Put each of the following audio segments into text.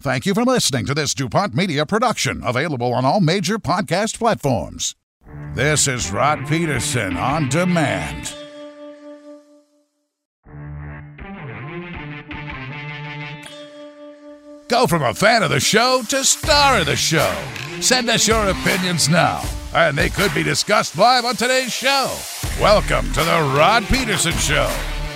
Thank you for listening to this DuPont Media production, available on all major podcast platforms. This is Rod Peterson on demand. Go from a fan of the show to star of the show. Send us your opinions now, and they could be discussed live on today's show. Welcome to the Rod Peterson Show.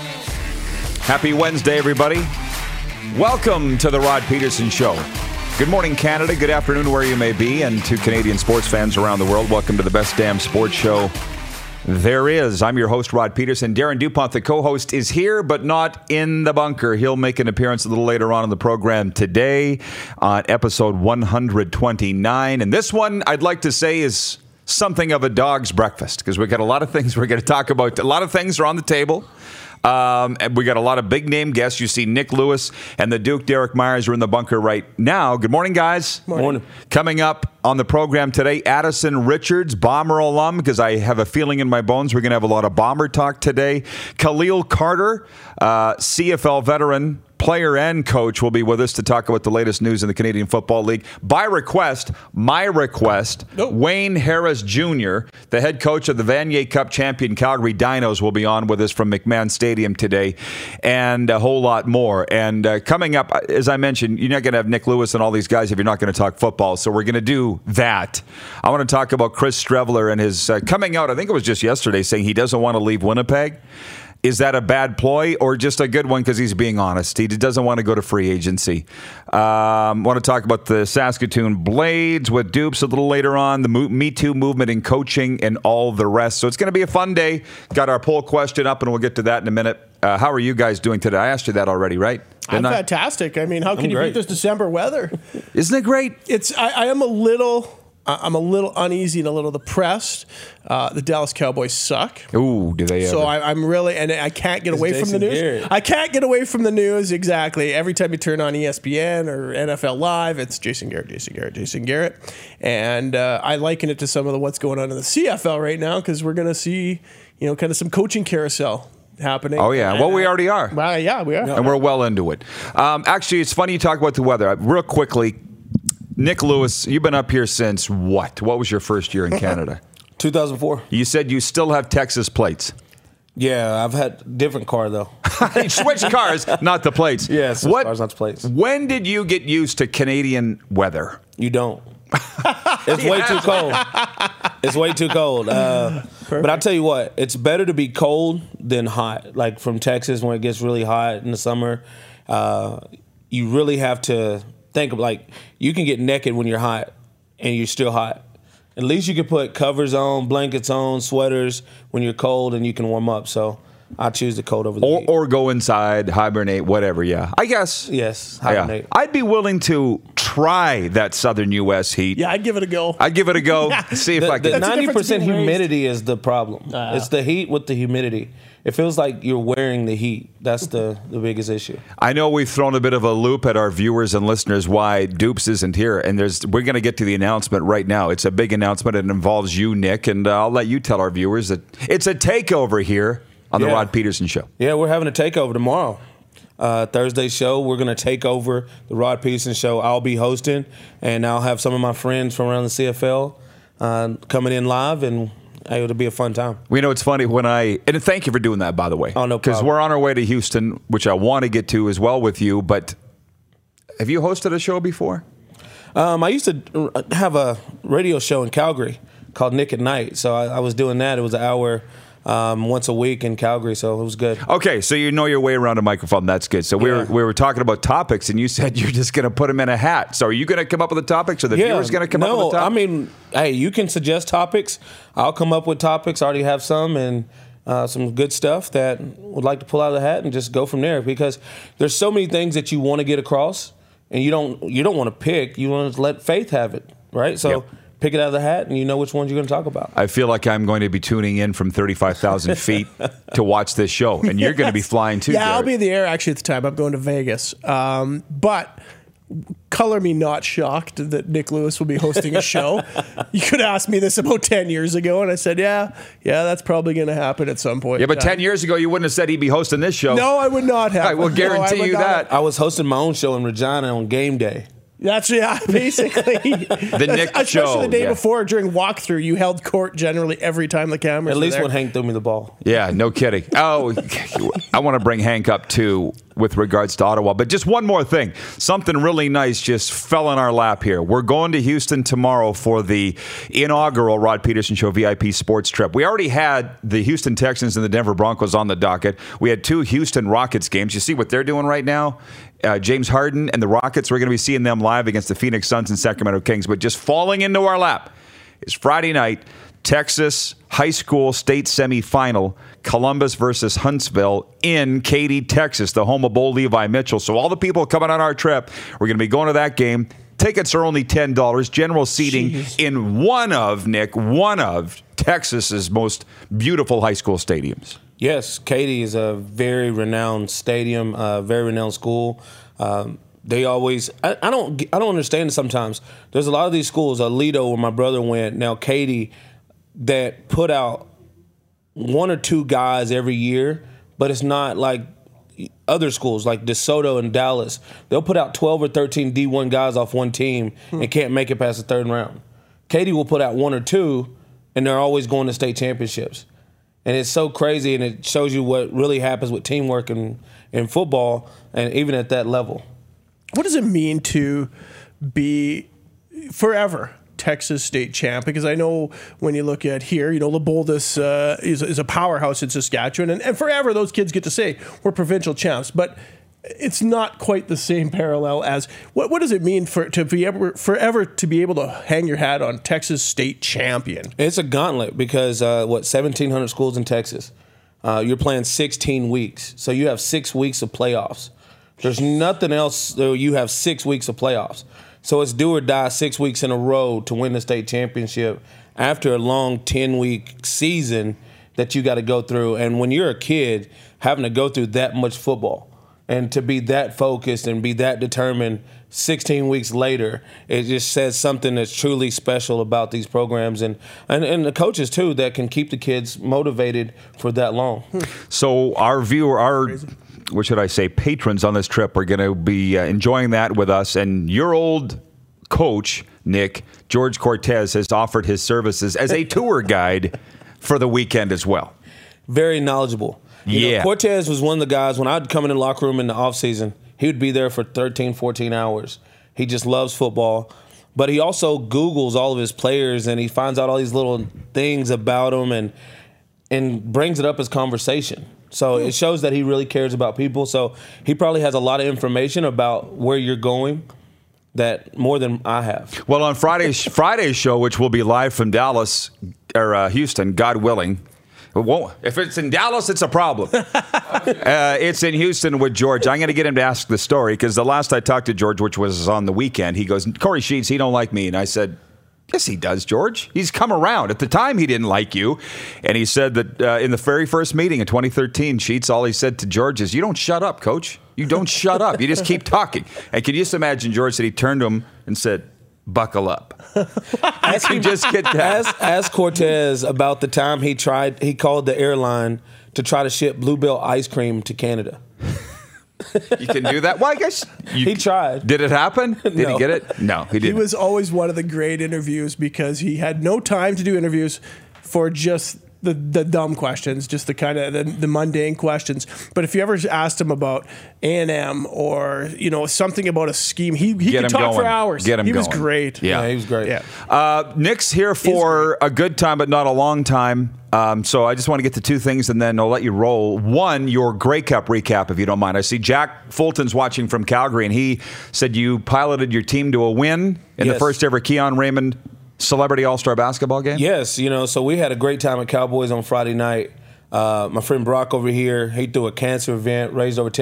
Happy Wednesday, everybody. Welcome to the Rod Peterson Show. Good morning, Canada. Good afternoon, where you may be. And to Canadian sports fans around the world, welcome to the best damn sports show there is. I'm your host, Rod Peterson. Darren DuPont, the co-host, is here, but not in the bunker. He'll make an appearance a little later on in the program today on episode 129. And this one, I'd like to say, is something of a dog's breakfast, because we've got a lot of things we're going to talk about. A lot of things are on the table. And we got a lot of big-name guests. You see Nick Lewis and the Duke, Derek Myers, are in the bunker right now. Good morning, guys. Morning. Coming up on the program today, Addison Richards, Bomber alum, because I have a feeling in my bones we're going to have a lot of Bomber talk today. Khalil Carter, CFL veteran, player and coach, will be with us to talk about the latest news in the Canadian Football League. By request, my request, Wayne Harris Jr., the head coach of the Vanier Cup champion Calgary Dinos, will be on with us from McMahon Stadium today, and a whole lot more. And coming up, as I mentioned, you're not going to have Nick Lewis and all these guys if you're not going to talk football, so we're going to do that. I want to talk about Chris Streveler and his coming out, I think it was just yesterday, saying he doesn't want to leave Winnipeg. Is that a bad ploy or just a good one because he's being honest? He doesn't want to go to free agency. Want to talk about the Saskatoon Blades with Dupes a little later on, the Me Too movement in coaching and all the rest. So it's going to be a fun day. Got our poll question up, and we'll get to that in a minute. How are you guys doing today? I asked you that already, right? I'm fantastic. I mean, how can you beat this December weather? Isn't it great? I am a little uneasy and a little depressed. The Dallas Cowboys suck. Ooh, do they ever? So I'm really, and I can't get away from the news. Garrett. I can't get away from the news, exactly. Every time you turn on ESPN or NFL Live, it's Jason Garrett. And I liken it to some of what's going on in the CFL right now, because we're going to see, kind of some coaching carousel happening. Oh, yeah. Well, we already are. Well, yeah, we are. And we're well into it. Actually, it's funny you talk about the weather. Real quickly, Nick Lewis, you've been up here since what? What was your first year in Canada? 2004. You said you still have Texas plates. Yeah, I've had different car though. Switch cars, not the plates. Yeah, switch cars, not the plates. When did you get used to Canadian weather? You don't. It's way too cold. It's way too cold. But I'll tell you what, it's better to be cold than hot. Like from Texas, when it gets really hot in the summer, you really have to think of, like, you can get naked when you're hot and you're still hot. At least you can put covers on, blankets on, sweaters when you're cold, and you can warm up. So I choose the cold over the heat. Or go inside, hibernate, whatever, yeah. I guess. Yes, hibernate. Yeah. I'd be willing to try that southern U.S. heat. Yeah, I'd give it a go. See if I can. The 90% humidity is the problem. It's the heat with the humidity. It feels like you're wearing the heat. That's the biggest issue. I know we've thrown a bit of a loop at our viewers and listeners why Dupes isn't here, and we're going to get to the announcement right now. It's a big announcement. It involves you, Nick, and I'll let you tell our viewers that it's a takeover here on the Rod Peterson Show. Yeah, we're having a takeover tomorrow. Thursday's show, we're going to take over the Rod Peterson Show. I'll be hosting, and I'll have some of my friends from around the CFL coming in live, and it'll be a fun time. We know it's funny and thank you for doing that, by the way. Oh, no problem. Because we're on our way to Houston, which I want to get to as well with you, but have you hosted a show before? I used to have a radio show in Calgary called Nick at Night, so I was doing that. It was an hour once a week in Calgary, so it was good. Okay, so you know your way around a microphone. That's good. So we were talking about topics, and you said you're just going to put them in a hat. So are you going to come up with the topics, or the viewers going to come up with the topics? I mean, hey, you can suggest topics. I'll come up with topics. I already have some, and some good stuff that would like to pull out of the hat and just go from there, because there's so many things that you want to get across, and you don't want to pick. You want to let faith have it, right? So. Yep. Pick it out of the hat, and you know which ones you're going to talk about. I feel like I'm going to be tuning in from 35,000 feet to watch this show, and you're going to be flying too. Yeah, Jared. I'll be in the air actually at the time. I'm going to Vegas. But color me not shocked that Nick Lewis will be hosting a show. You could ask me this about 10 years ago, and I said, yeah, that's probably going to happen at some point. Yeah, but 10 years ago, you wouldn't have said he'd be hosting this show. No, I would not have. I will guarantee you that. I was hosting my own show in Regina on game day. That's basically. The Nick Especially show. the day before during walkthrough, you held court generally every time the cameras At were least there. when Hank threw me the ball. Yeah, no kidding. Oh, I want to bring Hank up too with regards to Ottawa. But just one more thing. Something really nice just fell in our lap here. We're going to Houston tomorrow for the inaugural Rod Peterson Show VIP sports trip. We already had the Houston Texans and the Denver Broncos on the docket. We had 2 Houston Rockets games. You see what they're doing right now? James Harden and the Rockets, we're going to be seeing them live against the Phoenix Suns and Sacramento Kings. But just falling into our lap is Friday night, Texas high school state semifinal, Columbus versus Huntsville in Katy, Texas, the home of Bo Levi Mitchell. So all the people coming on our trip, we're going to be going to that game. Tickets are only $10. General seating in one of Texas's most beautiful high school stadiums. Yes, Katy is a very renowned stadium, very renowned school. They always, I don't understand it sometimes. There's a lot of these schools, Aledo, where my brother went, now Katy, that put out 1 or 2 guys every year, but it's not like other schools like DeSoto and Dallas. They'll put out 12 or 13 D1 guys off one team and can't make it past the 3rd round. Katy will put out 1 or 2, and they're always going to state championships. And it's so crazy, and it shows you what really happens with teamwork in football, and even at that level. What does it mean to be forever Texas state champ? Because I know when you look at here, Leopoldus is a powerhouse in Saskatchewan, and forever those kids get to say we're provincial champs. But it's not quite the same parallel as what does it mean forever to be able to hang your hat on Texas state champion? It's a gauntlet because 1,700 schools in Texas. You're playing 16 weeks, so you have 6 weeks of playoffs. There's nothing else. You have 6 weeks of playoffs, so it's do or die 6 weeks in a row to win the state championship after a long 10-week season that you got to go through. And when you're a kid, having to go through that much football. And to be that focused and be that determined 16 weeks later, it just says something that's truly special about these programs and the coaches, too, that can keep the kids motivated for that long. So our what should I say, patrons on this trip are going to be enjoying that with us. And your old coach, Nick, George Cortez, has offered his services as a tour guide for the weekend as well. Very knowledgeable. Cortez was one of the guys, when I'd come in the locker room in the offseason, he would be there for 13, 14 hours. He just loves football. But he also Googles all of his players, and he finds out all these little things about them and brings it up as conversation. So it shows that he really cares about people. So he probably has a lot of information about where you're going that more than I have. Well, on Friday's show, which will be live from Dallas or Houston, God willing. If it's in Dallas, it's a problem. It's in Houston with George. I'm going to get him to ask the story because the last I talked to George, which was on the weekend, he goes, Corey Sheets, he don't like me. And I said, yes, he does, George. He's come around. At the time, he didn't like you. And he said that in the very first meeting in 2013, Sheets, all he said to George is, you don't shut up, coach. You don't shut up. You just keep talking. And can you just imagine, George, that he turned to him and said, buckle up. I can just get that. Ask Cortez about the time he called the airline to try to ship Bluebell ice cream to Canada. You can do that? Well, I guess he tried. Did it happen? Did No. he get it? No, he didn't. He was always one of the great interviews because he had no time to do interviews for just the dumb questions, just the kind of the mundane questions. But if you ever asked him about A&M or something about a scheme, he could talk for hours. Get him he going. Was great. Yeah, he was great. Yeah. Nick's here for a good time, but not a long time. So I just want to get to 2 things, and then I'll let you roll. One, your Grey Cup recap, if you don't mind. I see Jack Fulton's watching from Calgary, and he said you piloted your team to a win in the first ever Keon Raymond Celebrity All-Star Basketball game? Yes, so we had a great time at Cowboys on Friday night. My friend Brock over here, he threw a cancer event, raised over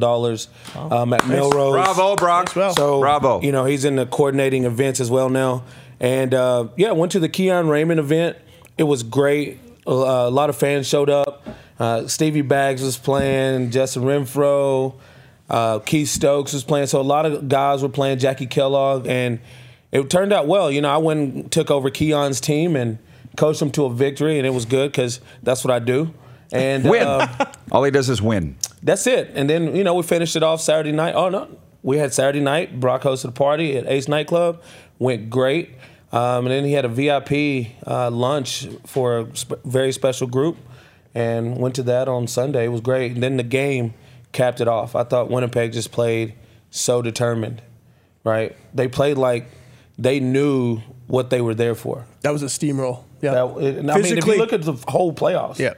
$10,000 at Melrose. Bravo, Brock. So, bravo. He's in the coordinating events as well now. And, went to the Keon Raymond event. It was great. A lot of fans showed up. Stevie Baggs was playing, Justin Renfro, Keith Stokes was playing. So a lot of guys were playing, Jackie Kellogg, and it turned out well. I went and took over Keon's team and coached them to a victory, and it was good because that's what I do. And win. All he does is win. That's it. And then, we finished it off Saturday night. Oh, no. we had Saturday night. Brock hosted a party at Ace Nightclub. Went great. And then he had a VIP lunch for a very special group, and went to that on Sunday. It was great. And then the game capped it off. I thought Winnipeg just played so determined, right? They played like they knew what they were there for. That was a steamroll. Yeah. I mean, if you look at the whole playoffs. Yeah.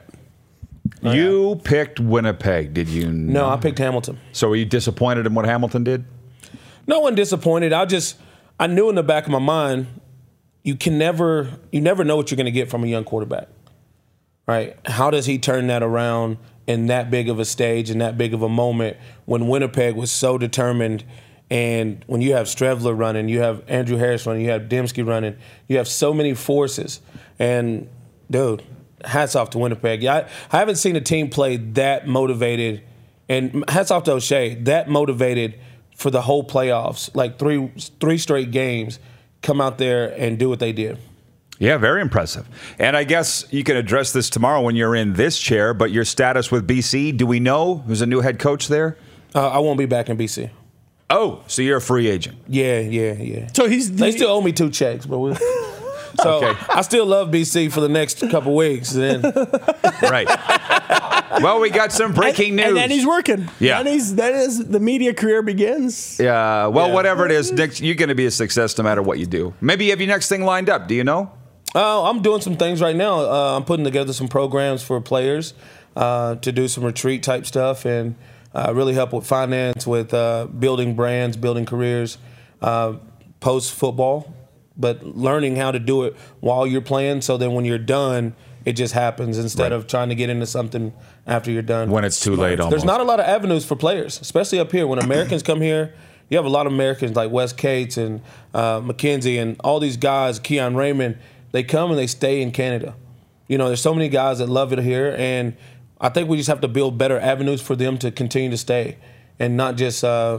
You picked Winnipeg, did you? No, I picked Hamilton. So were you disappointed in what Hamilton did? No one disappointed. I knew in the back of my mind, you never know what you're going to get from a young quarterback, right? How does he turn that around in that big of a stage, in that big of a moment, when Winnipeg was so determined? And when you have Strevler running, you have Andrew Harris running, you have Dembski running, you have so many forces. And, dude, hats off to Winnipeg. I haven't seen a team play that motivated, and hats off to O'Shea, that motivated for the whole playoffs, like three straight games, come out there and do what they did. Yeah, very impressive. And I guess you can address this tomorrow when you're in this chair, but your status with BC, do we know who's a new head coach there? I won't be back in BC. Oh, so you're a free agent. Yeah. So they still owe me 2 checks, but okay. I still love BC for the next couple weeks. Then. Right. Well, we got some breaking news. And then he's working. Yeah. Then is the media career begins. Yeah. Well, whatever it is, Nick, you're going to be a success no matter what you do. Maybe you have your next thing lined up. Do you know? I'm doing some things right now. I'm putting together some programs for players to do some retreat type stuff and really help with finance, with building brands, building careers, post-football, but learning how to do it while you're playing so then when you're done, it just happens instead of trying to get into something after you're done. When it's too late almost. There's not a lot of avenues for players, especially up here. When Americans come here, you have a lot of Americans like Wes Cates and McKenzie and all these guys, Keon Raymond, they come and they stay in Canada. You know, there's so many guys that love it here, and I think we just have to build better avenues for them to continue to stay and not just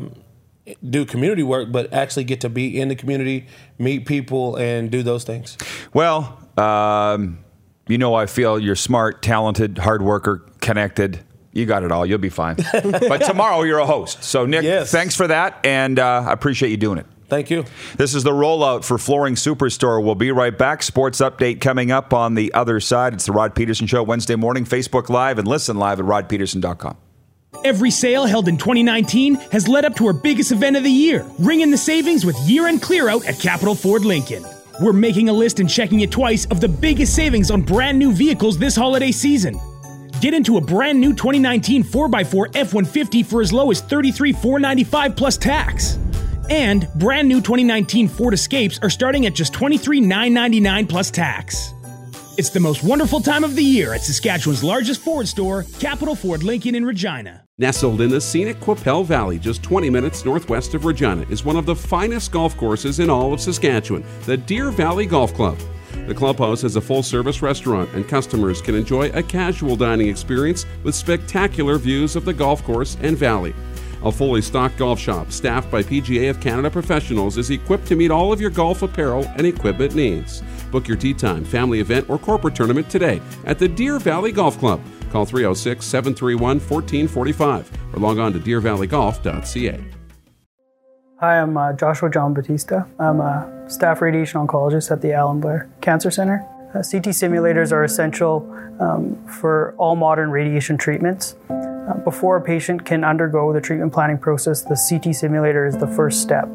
do community work, but actually get to be in the community, meet people, and do those things. Well, I feel you're smart, talented, hard worker, connected. You got it all. You'll be fine. But tomorrow you're a host. So, Nick, thanks for that, and I appreciate you doing it. Thank you. This is the rollout for Flooring Superstore. We'll be right back. Sports update coming up on the other side. It's the Rod Peterson Show Wednesday morning, Facebook Live, and listen live at rodpeterson.com. Every sale held in 2019 has led up to our biggest event of the year. Ring in the savings with year-end clear-out at Capital Ford Lincoln. We're making a list and checking it twice of the biggest savings on brand new vehicles this holiday season. Get into a brand new 2019 4x4 F-150 for as low as $33,495 plus tax. And brand new 2019 Ford Escapes are starting at just $23,999 plus tax. It's the most wonderful time of the year at Saskatchewan's largest Ford store, Capital Ford Lincoln in Regina. Nestled in the scenic Qu'Appelle Valley, just 20 minutes northwest of Regina, is one of the finest golf courses in all of Saskatchewan, the Deer Valley Golf Club. The clubhouse has a full-service restaurant, and customers can enjoy a casual dining experience with spectacular views of the golf course and valley. A fully stocked golf shop, staffed by PGA of Canada professionals, is equipped to meet all of your golf apparel and equipment needs. Book your tee time, family event, or corporate tournament today at the Deer Valley Golf Club. Call 306-731-1445 or log on to deervalleygolf.ca. Hi, I'm Joshua John Batista. I'm a staff radiation oncologist at the Alan Blair Cancer Center. CT simulators are essential for all modern radiation treatments. Before a patient can undergo the treatment planning process, the CT simulator is the first step.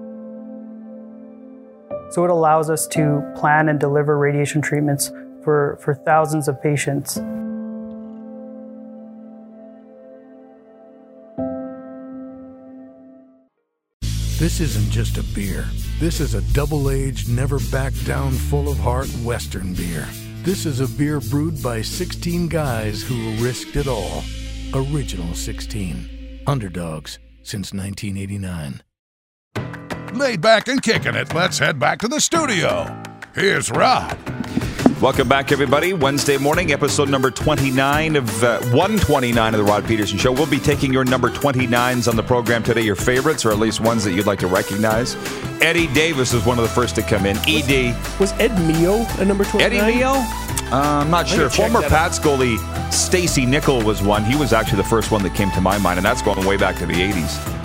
So it allows us to plan and deliver radiation treatments for thousands of patients. This isn't just a beer. This is a double-aged, never-back-down, full-of-heart Western beer. This is a beer brewed by 16 guys who risked it all. Original 16. Underdogs since 1989. Laid back and kicking it, let's head back to the studio. Here's Rod. Welcome back, everybody. Wednesday morning, episode number 29 of 129 of the Rod Peterson Show. We'll be taking your number 29s on the program today, your favorites, or at least ones that you'd like to recognize. Eddie Davis is one of the first to come in. ED. Was Ed Mio a number 29? Eddie Mio? I'm not sure. Former Pats goalie Stacey Nickel was one. He was actually the first one that came to my mind, and that's going way back to the 80s.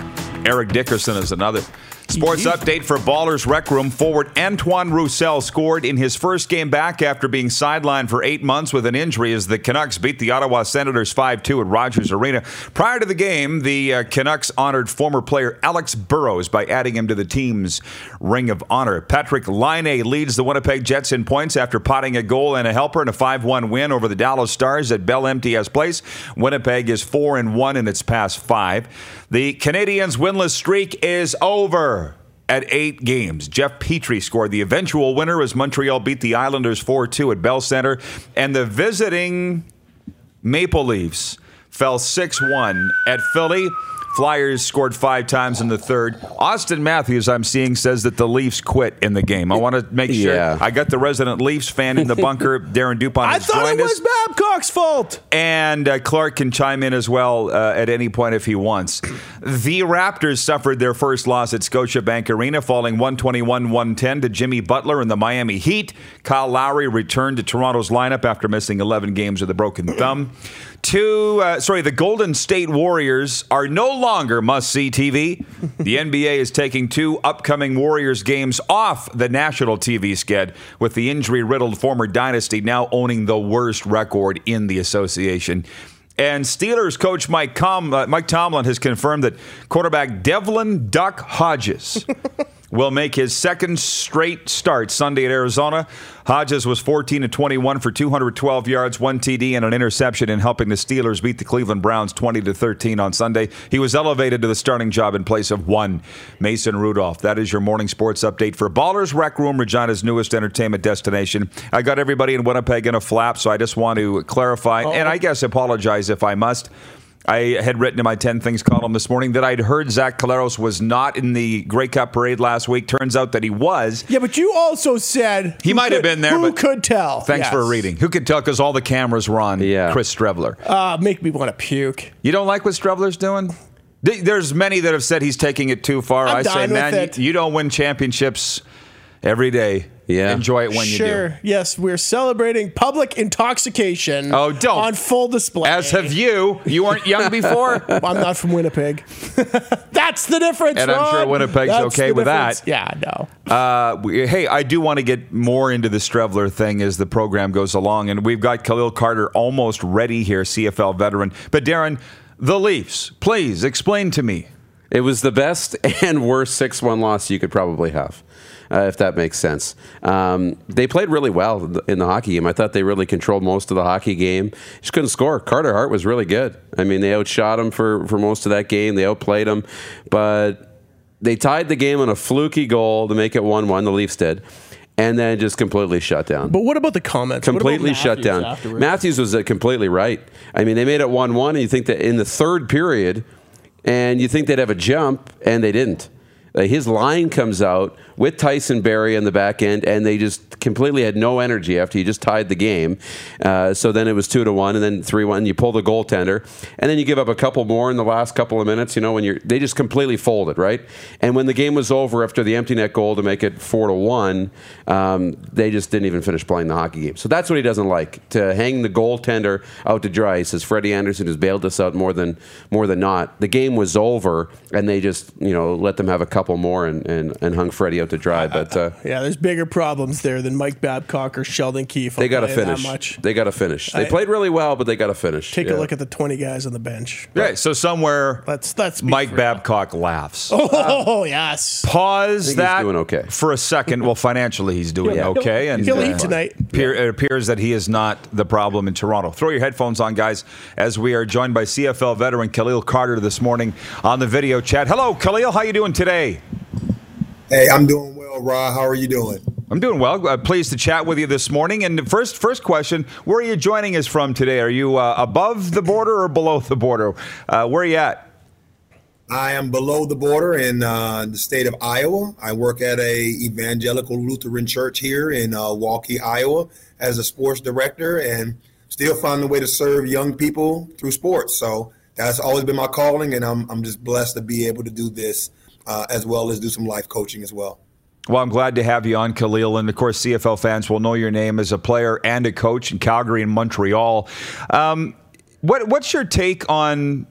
Eric Dickerson is another. Sports update for Ballers Rec Room. Forward Antoine Roussel scored in his first game back after being sidelined for 8 months with an injury as the Canucks beat the Ottawa Senators 5-2 at Rogers Arena. Prior to the game, the Canucks honored former player Alex Burrows by adding him to the team's Ring of Honor. Patrick Laine leads the Winnipeg Jets in points after potting a goal and a helper in a 5-1 win over the Dallas Stars at Bell MTS Place. Winnipeg is 4-1 in its past 5. The Canadiens' winless streak is over at 8 games. Jeff Petrie scored the eventual winner as Montreal beat the Islanders 4-2 at Bell Center. And the visiting Maple Leafs fell 6-1 at Philly. Flyers scored 5 times in the third. Austin Matthews, I'm seeing, says that the Leafs quit in the game. I want to make sure. I got the resident Leafs fan in the bunker. Darren Dupont has joined us. I thought it was Babcock's fault. And Clark can chime in as well at any point if he wants. The Raptors suffered their first loss at Scotiabank Arena, falling 121-110 to Jimmy Butler and the Miami Heat. Kyle Lowry returned to Toronto's lineup after missing 11 games with a broken thumb. The Golden State Warriors are no longer must-see TV. The NBA is taking 2 upcoming Warriors games off the national TV sched, with the injury-riddled former dynasty now owning the worst record in the association. And Steelers coach Mike Tomlin has confirmed that quarterback Devlin Duck Hodges will make his second straight start Sunday at Arizona. Hodges was 14-21 for 212 yards, 1 TD, and an interception in helping the Steelers beat the Cleveland Browns 20-13 on Sunday. He was elevated to the starting job in place of one Mason Rudolph. That is your morning sports update for Ballers Rec Room, Regina's newest entertainment destination. I got everybody in Winnipeg in a flap, so I just want to clarify, and I guess apologize if I must. I had written in my 10 Things column this morning that I'd heard Zach Collaros was not in the Grey Cup parade last week. Turns out that he was. Yeah, but you also said he might have been there. Who could tell? Thanks for reading. Who could tell? Because all the cameras were on Chris Streveler. Make me want to puke. You don't like what Streveler's doing? There's many that have said he's taking it too far. I say, man, you don't win championships every day. Yeah. Enjoy it when you do. Sure. Yes, we're celebrating public intoxication on full display. As have you. You weren't young before? I'm not from Winnipeg. That's the difference, And Ron. I'm sure Winnipeg's okay with that. Yeah, no. Hey, I do want to get more into the Streveler thing as the program goes along. And we've got Khalil Carter almost ready here, CFL veteran. But Darren, the Leafs, please explain to me. It was the best and worst 6-1 loss you could probably have, if that makes sense. They played really well in the hockey game. I thought they really controlled most of the hockey game. Just couldn't score. Carter Hart was really good. I mean, they outshot him for most of that game. They outplayed him. But they tied the game on a fluky goal to make it 1-1. The Leafs did. And then just completely shut down. But what about the comments? Completely shut down. Afterwards? Matthews was completely right. I mean, they made it 1-1, and you think that in the third period, and you think they'd have a jump, and they didn't. His line comes out with Tyson Barrie on the back end, and they just completely had no energy after you just tied the game. So then it was 2-1, and then 3-1. You pull the goaltender, and then you give up a couple more in the last couple of minutes. You know, when they just completely folded, right? And when the game was over after the empty net goal to make it 4-1, they just didn't even finish playing the hockey game. So that's what he doesn't like, to hang the goaltender out to dry. He says Freddie Anderson has bailed us out more than not. The game was over, and they just let them have a couple more and hung Freddie out to dry. But yeah, there's bigger problems there than Mike Babcock or Sheldon Keefe. They got to finish. They got to finish. They played really well, but they got to finish. Take a look at the 20 guys on the bench. Yeah, so somewhere let's Mike Babcock laughs. Oh, yes. Pause that he's doing okay for a second. Well, financially, he's doing okay. And he'll eat tonight. It appears that he is not the problem in Toronto. Throw your headphones on, guys, as we are joined by CFL veteran Khalil Carter this morning on the video chat. Hello, Khalil. How you doing today? Hey, I'm doing well, Rod. How are you doing? I'm doing well. Pleased to chat with you this morning. And the first question, where are you joining us from today? Are you above the border or below the border? Where are you at? I am below the border in the state of Iowa. I work at a evangelical Lutheran church here in Waukee, Iowa, as a sports director, and still find a way to serve young people through sports. So that's always been my calling, and I'm just blessed to be able to do this as well as do some life coaching as well. Well, I'm glad to have you on, Khalil. And, of course, CFL fans will know your name as a player and a coach in Calgary and Montreal. What's your take on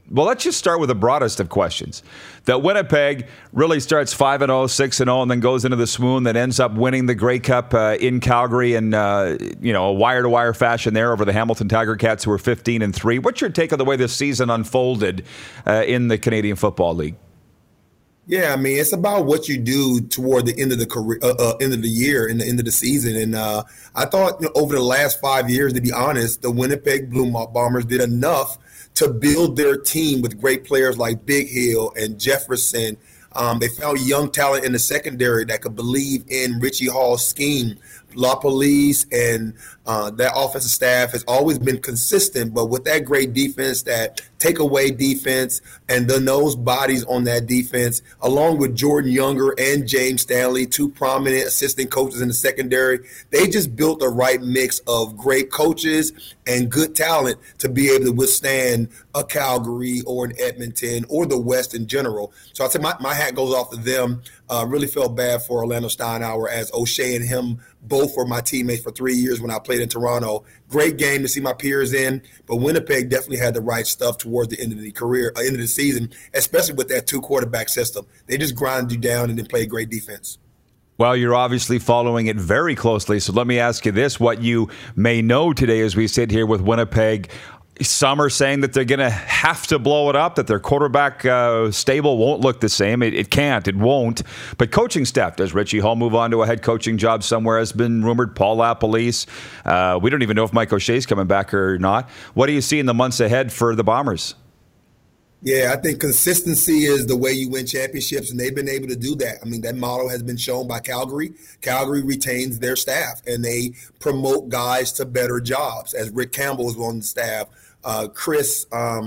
Well, let's just start with the broadest of questions. That Winnipeg really starts 5-0, 6-0, and then goes into the swoon that ends up winning the Grey Cup in Calgary in a wire-to-wire fashion there over the Hamilton Tiger Cats, who were 15-3. What's your take on the way this season unfolded in the Canadian Football League? Yeah, I mean, it's about what you do toward the end of the career, end of the year, and the end of the season. And I thought over the last 5 years, to be honest, the Winnipeg Blue Bombers did enough to build their team with great players like Big Hill and Jefferson. They found young talent in the secondary that could believe in Richie Hall's scheme. La Police and that offensive staff has always been consistent, but with that great defense, that takeaway defense, and the nose bodies on that defense, along with Jordan Younger and James Stanley, two prominent assistant coaches in the secondary, they just built the right mix of great coaches and good talent to be able to withstand a Calgary or an Edmonton or the West in general. So I'd say my hat goes off to them. Really felt bad for Orlando Steinauer, as O'Shea and him both were my teammates for 3 years when I played in Toronto. Great game to see my peers in, but Winnipeg definitely had the right stuff towards the end of the season, especially with that 2-quarterback system. They just grind you down and then play great defense. Well, you're obviously following it very closely, so let me ask you this. What you may know today as we sit here with Winnipeg, some are saying that they're going to have to blow it up, that their quarterback stable won't look the same. It can't. It won't. But coaching staff, does Richie Hall move on to a head coaching job somewhere? Has been rumored. Paul LaPolice. We don't even know if Mike O'Shea's coming back or not. What do you see in the months ahead for the Bombers? Yeah, I think consistency is the way you win championships, and they've been able to do that. I mean, that model has been shown by Calgary. Calgary retains their staff, and they promote guys to better jobs, as Rick Campbell was on the staff. Chris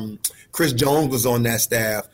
Jones was on that staff.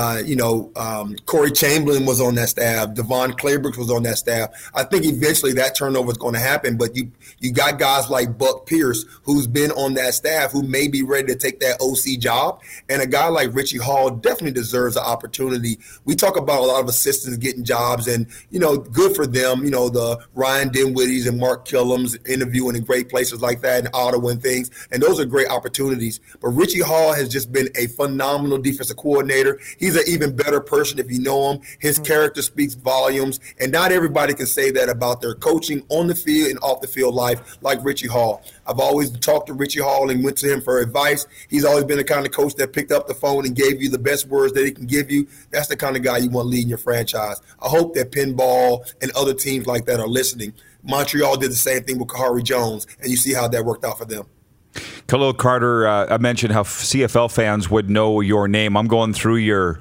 Corey Chamberlain was on that staff. Devon Claybrooks was on that staff. I think eventually that turnover is going to happen, but you got guys like Buck Pierce, who's been on that staff, who may be ready to take that OC job, and a guy like Richie Hall definitely deserves an opportunity. We talk about a lot of assistants getting jobs, and, good for them, the Ryan Dinwiddies and Mark Killams interviewing in great places like that in Ottawa and things, and those are great opportunities. But Richie Hall has just been a phenomenal defensive coordinator. He's an even better person if you know him. His character speaks volumes, and not everybody can say that about their coaching on the field and off the field life like Richie Hall. I've always talked to Richie Hall and went to him for advice. He's always been the kind of coach that picked up the phone and gave you the best words that he can give you. That's the kind of guy you want leading your franchise. I hope that Pinball and other teams like that are listening. Montreal did the same thing with Kahari Jones, and you see how that worked out for them. Khalil Carter, I mentioned how CFL fans would know your name. I'm going through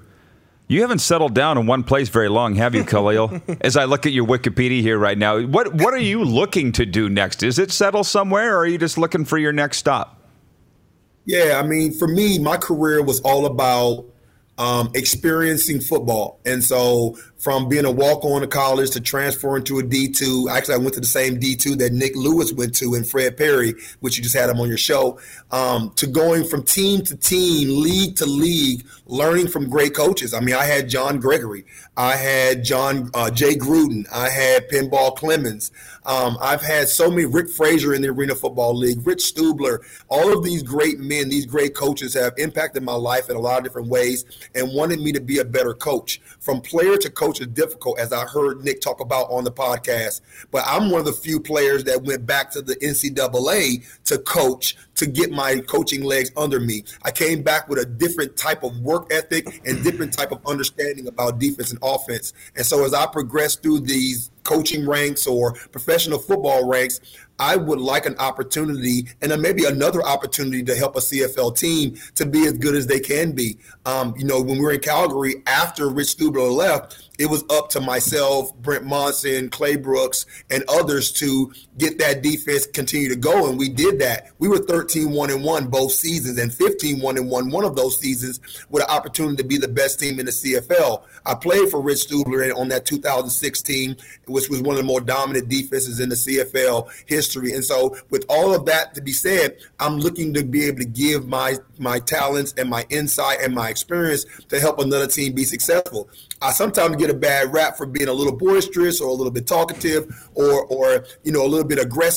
you haven't settled down in one place very long, have you, Khalil? As I look at your Wikipedia here right now, what are you looking to do next? Is it settle somewhere, or are you just looking for your next stop? Yeah, I mean, for me, my career was all about experiencing football. And so from being a walk-on to college to transferring to a D2, actually I went to the same D2 that Nick Lewis went to and Fred Perry, which you just had him on your show, to going from team to team, league to league, learning from great coaches. I mean, I had John Gregory. I had Jay Gruden. I had Pinball Clemens. I've had so many, Rick Frazier in the Arena Football League, Rich Stubler. All of these great men, these great coaches have impacted my life in a lot of different ways and wanted me to be a better coach. From player to coach is difficult, as I heard Nick talk about on the podcast. But I'm one of the few players that went back to the NCAA to coach, to get my coaching legs under me. I came back with a different type of work ethic and different type of understanding about defense and offense. And so as I progress through these coaching ranks or professional football ranks, I would like an opportunity and then maybe another opportunity to help a CFL team to be as good as they can be. When we were in Calgary, after Rich Stubler left, it was up to myself, Brent Monson, Clay Brooks, and others to get that defense continue to go, and we did that. We were 13-1-1 both seasons and 15-1-1 one of those seasons with an opportunity to be the best team in the CFL. I played for Rich Stubler on that 2016, which was one of the more dominant defenses in the CFL history. And so with all of that to be said, I'm looking to be able to give my talents and my insight and my experience to help another team be successful. I sometimes get a bad rap for being a little boisterous or a little bit talkative or a little bit aggressive.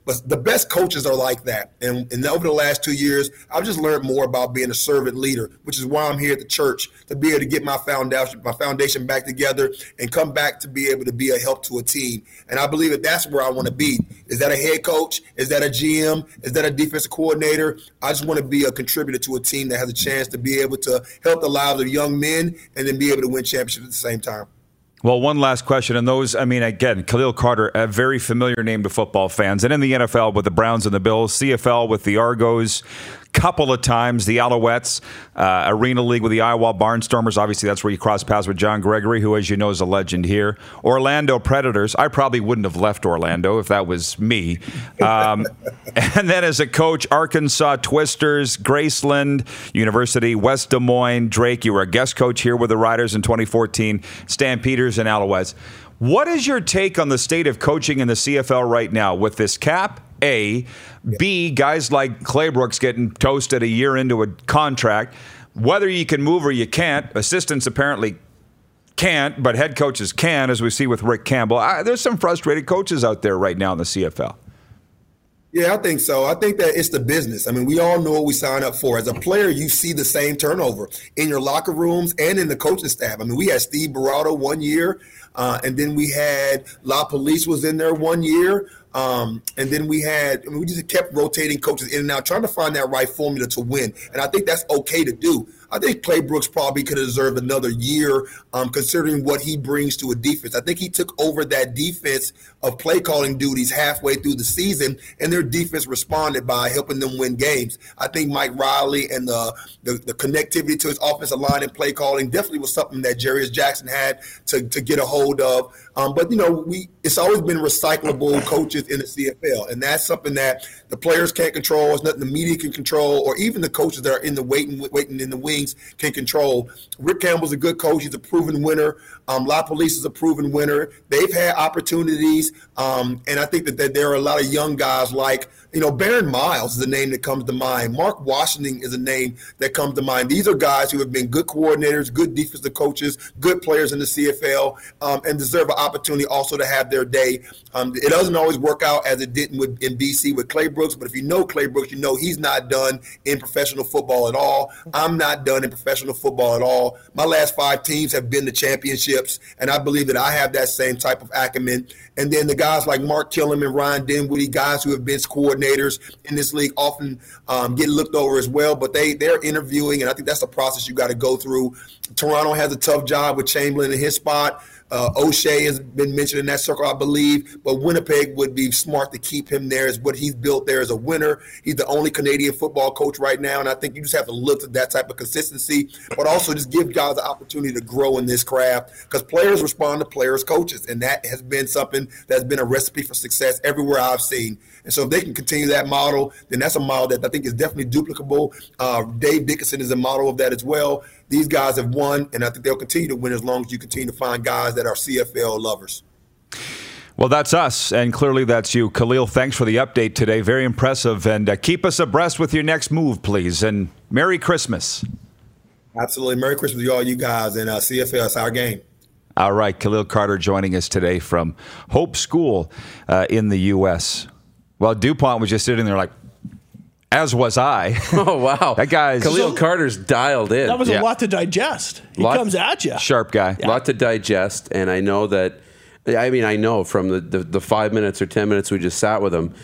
But the best coaches are like that. And over the last 2 years, I've just learned more about being a servant leader, which is why I'm here at the church, to be able to get my foundation back together and come back to be able to be a help to a team. And I believe that that's where I want to be. Is that a head coach? Is that a GM? Is that a defensive coordinator? I just want to be a contributor to a team that has a chance to be able to help the lives of young men and then be able to win championships at the same time. Well, one last question. And those, I mean, again, Khalil Carter, a very familiar name to football fans. And in the NFL with the Browns and the Bills, CFL with the Argos, couple of times, the Alouettes, Arena League with the Iowa Barnstormers. Obviously, that's where you cross paths with John Gregory, who, as you know, is a legend here. Orlando Predators. I probably wouldn't have left Orlando if that was me. And then as a coach, Arkansas Twisters, Graceland University, West Des Moines, Drake. You were a guest coach here with the Riders in 2014, Stampeders and Alouettes. What is your take on the state of coaching in the CFL right now with this cap? A. B, guys like Clay Brooks getting toasted a year into a contract. Whether you can move or you can't, assistants apparently can't, but head coaches can, as we see with Rick Campbell. There's some frustrated coaches out there right now in the CFL. Yeah, I think so. I think that it's the business. I mean, we all know what we sign up for. As a player, you see the same turnover in your locker rooms and in the coaching staff. I mean, we had Steve Barado 1 year, and then we had La Police was in there 1 year. And then we just kept rotating coaches in and out, trying to find that right formula to win. And I think that's okay to do. I think Clay Brooks probably could have deserved another year, considering what he brings to a defense. I think he took over that defense of play calling duties halfway through the season, and their defense responded by helping them win games. I think Mike Riley and the connectivity to his offensive line and play calling definitely was something that Jarius Jackson had to get a hold of. But it's always been recyclable coaches in the CFL, and that's something that the players can't control. It's nothing the media can control, or even the coaches that are in the waiting in the wings can control. Rick Campbell's a good coach. He's a proven winner. La Police is a proven winner. They've had opportunities, and I think that there are a lot of young guys like, Baron Miles is a name that comes to mind. Mark Washington is a name that comes to mind. These are guys who have been good coordinators, good defensive coaches, good players in the CFL, and deserve an opportunity also to have their day. It doesn't always work out as it didn't in BC with Clay Brooks, but if you know Clay Brooks, you know he's not done in professional football at all. I'm not done in professional football at all. My last 5 teams have been to championships, and I believe that I have that same type of acumen. And then the guys like Mark Killam and Ryan Dinwiddie, guys who have been coordinators in this league, often get looked over as well, but they're interviewing, and I think that's a process you got to go through. Toronto has a tough job with Chamberlain in his spot. O'Shea has been mentioned in that circle, I believe, but Winnipeg would be smart to keep him there. Is what he's built there as a winner. He's the only Canadian football coach right now, and I think you just have to look at that type of consistency, but also just give guys the opportunity to grow in this craft, because players respond to players' coaches, and that has been something that's been a recipe for success everywhere I've seen. And so if they can continue that model, then that's a model that I think is definitely duplicable. Dave Dickinson is a model of that as well. These guys have won, and I think they'll continue to win as long as you continue to find guys that are CFL lovers. Well, that's us, and clearly that's you. Khalil, thanks for the update today. Very impressive, and keep us abreast with your next move, please, and Merry Christmas. Absolutely. Merry Christmas to all you guys, and CFL, it's our game. All right, Khalil Carter joining us today from Hope School in the U.S. Well, DuPont was just sitting there like, as was I. Oh, wow. That guy's... Khalil Carter's dialed in. That was a lot to digest. He comes at you. Sharp guy. A lot to digest, and I know that... I know from the 5 minutes or 10 minutes we just sat with him,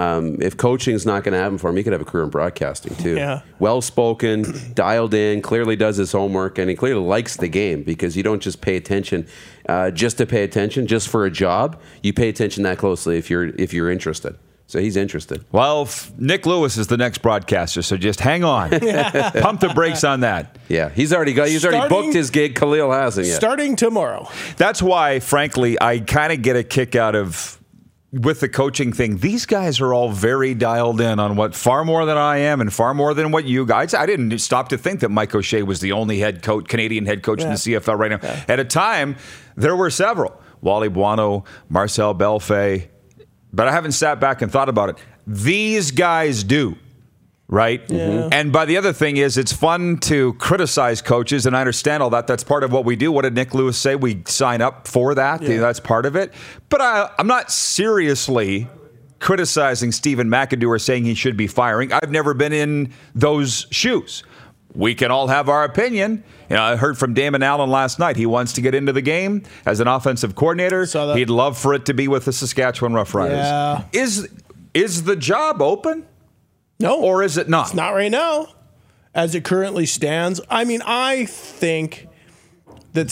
if coaching's not going to happen for him, he could have a career in broadcasting too. Yeah. Well-spoken, dialed in, clearly does his homework, and he clearly likes the game, because you don't just pay attention just to pay attention, just for a job. You pay attention that closely if you're interested. So he's interested. Well, Nick Lewis is the next broadcaster, so just hang on. Pump the brakes on that. Yeah, he's already booked his gig. Khalil hasn't yet. Starting tomorrow. That's why, frankly, I kind of get a kick out of, with the coaching thing, these guys are all very dialed in on what, far more than I am and far more than what you guys. I didn't stop to think that Mike O'Shea was the only Canadian head coach in the CFL right now. Yeah. At a time, there were several. Wally Buono, Marcel Belfay. But I haven't sat back and thought about it. These guys do, right? Yeah. And by the other thing is, it's fun to criticize coaches, and I understand all that. That's part of what we do. What did Nick Lewis say? We sign up for that. Yeah. That's part of it. But I'm not seriously criticizing Stephen McAdoo or saying he should be firing. I've never been in those shoes. We can all have our opinion. I heard from Damon Allen last night. He wants to get into the game as an offensive coordinator. He'd love for it to be with the Saskatchewan Roughriders. Yeah. Is the job open? No. Or is it not? It's not right now, as it currently stands. I mean, I think that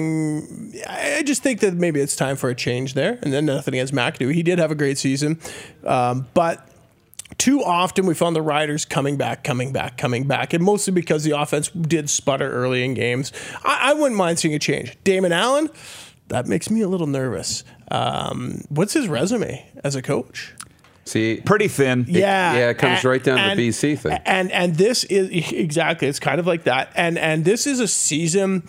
I just think that maybe it's time for a change there. And then nothing against McAdoo. He did have a great season. But too often we found the Riders coming back. And mostly because the offense did sputter early in games. I wouldn't mind seeing a change. Damon Allen, that makes me a little nervous. What's his resume as a coach? See, pretty thin. It comes right down to the BC thing. And this is exactly, it's kind of like that. And this is a season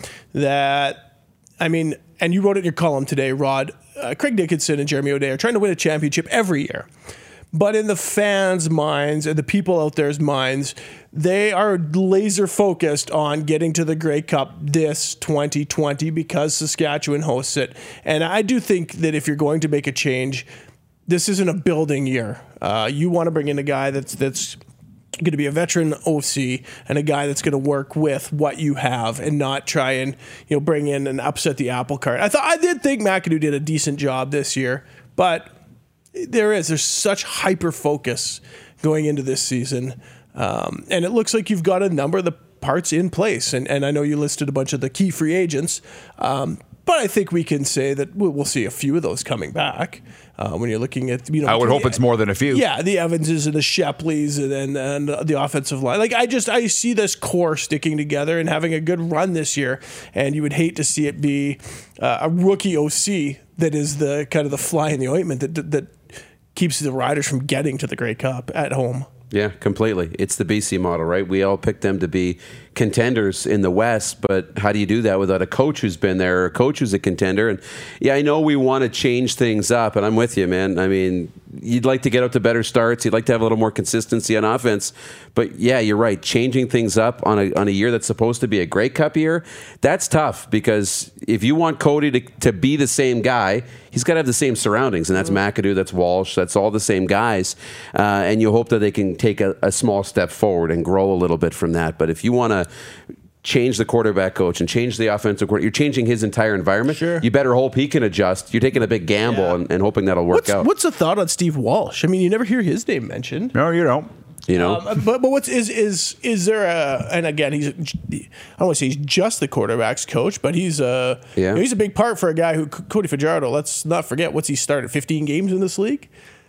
that, I mean, and you wrote it in your column today, Rod, Craig Dickinson and Jeremy O'Day are trying to win a championship every year. But in the fans' minds and the people out there's minds, they are laser focused on getting to the Grey Cup this 2020 because Saskatchewan hosts it. And I do think that if you're going to make a change, this isn't a building year. You want to bring in a guy that's going to be a veteran OC and a guy that's going to work with what you have and not try and bring in and upset the apple cart. I did think McAdoo did a decent job this year, but there's such hyper focus going into this season, and it looks like you've got a number of the parts in place. And I know you listed a bunch of the key free agents, but I think we can say that we'll see a few of those coming back. When you're looking at, I would hope it's more than a few. Yeah, the Evanses and the Shepleys and the offensive line. Like I see this core sticking together and having a good run this year. And you would hate to see it be a rookie OC that is the kind of the fly in the ointment that keeps the Riders from getting to the Grey Cup at home. Yeah, completely. It's the BC model, right? We all picked them to be contenders in the West, but how do you do that without a coach who's been there or a coach who's a contender? And yeah, I know we want to change things up, and I'm with you, man. I mean, you'd like to get out to better starts. You'd like to have a little more consistency on offense. But yeah, you're right. Changing things up on a year that's supposed to be a Grey Cup year, that's tough because if you want Cody to be the same guy, he's got to have the same surroundings, and that's McAdoo, that's Walsh, that's all the same guys. And you hope that they can take a small step forward and grow a little bit from that. But if you want to change the quarterback coach and change the offensive coordinator, you're changing his entire environment. Sure. You better hope he can adjust. You're taking a big gamble and hoping that'll work out. What's the thought on Steve Walsh? I mean, you never hear his name mentioned. No, you don't. But what's is there a, and again, I don't want to say he's just the quarterback's coach, but he's he's a big part for a guy who, Cody Fajardo, let's not forget, what's he started 15 games in this league?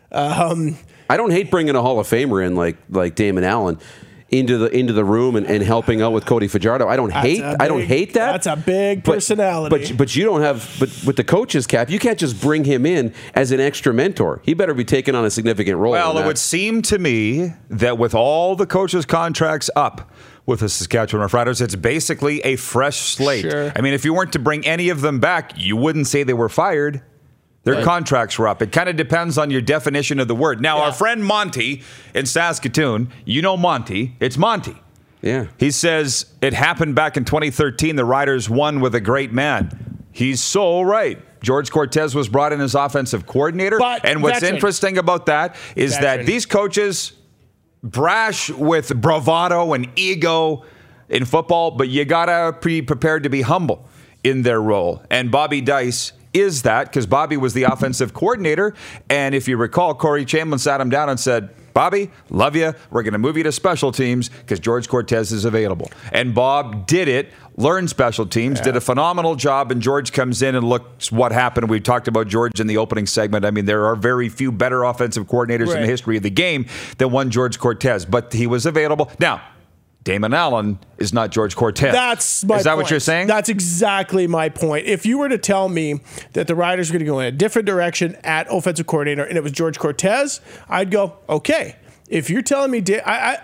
I don't hate bringing a Hall of Famer in like Damon Allen into the room and helping out with Cody Fajardo. I don't hate that. That's a big personality. But you don't have with the coach's cap, you can't just bring him in as an extra mentor. He better be taking on a significant role. Well, it would seem to me that with all the coaches' contracts up with the Saskatchewan Roughriders, it's basically a fresh slate. Sure. I mean, if you weren't to bring any of them back, you wouldn't say they were fired. Their contracts were up. It kind of depends on your definition of the word. Now, our friend Monty in Saskatoon, you know Monty. It's Monty. Yeah. He says it happened back in 2013. The Riders won with a great man. He's so right. George Cortez was brought in as offensive coordinator. And what's interesting about that is that these coaches brash with bravado and ego in football, but you got to be prepared to be humble in their role. And Bobby Dice is that, because Bobby was the offensive coordinator. And if you recall, Corey Chamberlain sat him down and said, Bobby, love you. We're going to move you to special teams because George Cortez is available. And Bob did it, learned special teams, did a phenomenal job, and George comes in and looks what happened. We talked about George in the opening segment. I mean, there are very few better offensive coordinators in the history of the game than one George Cortez, but he was available. Now, Damon Allen is not George Cortez. That's my point. Is that what you're saying? That's exactly my point. If you were to tell me that the Riders were going to go in a different direction at offensive coordinator and it was George Cortez, I'd go, okay. If you're telling me, I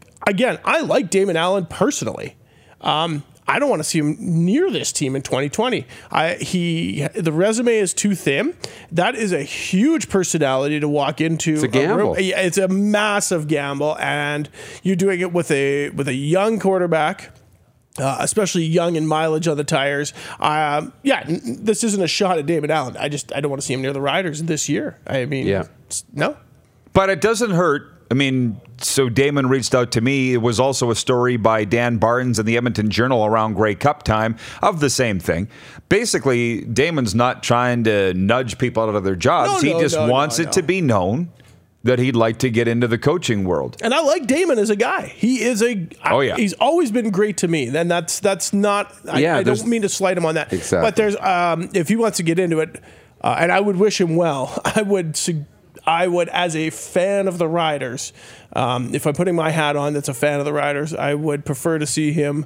like Damon Allen personally. I don't want to see him near this team in 2020. The resume is too thin. That is a huge personality to walk into. It's a gamble. It's a massive gamble, and you're doing it with a young quarterback. Especially young in mileage on the tires. This isn't a shot at Damon Allen. I don't want to see him near the Riders this year. I mean, no. But it doesn't hurt. I mean, so Damon reached out to me. It was also a story by Dan Barnes in the Edmonton Journal around Grey Cup time of the same thing. Basically, Damon's not trying to nudge people out of their jobs. He just wants it to be known that he'd like to get into the coaching world. And I like Damon as a guy. He is he's always been great to me. And that's not, I don't mean to slight him on that. Exactly. But there's, if he wants to get into it, and I would wish him well, I would, as a fan of the Riders, if I'm putting my hat on that's a fan of the Riders, I would prefer to see him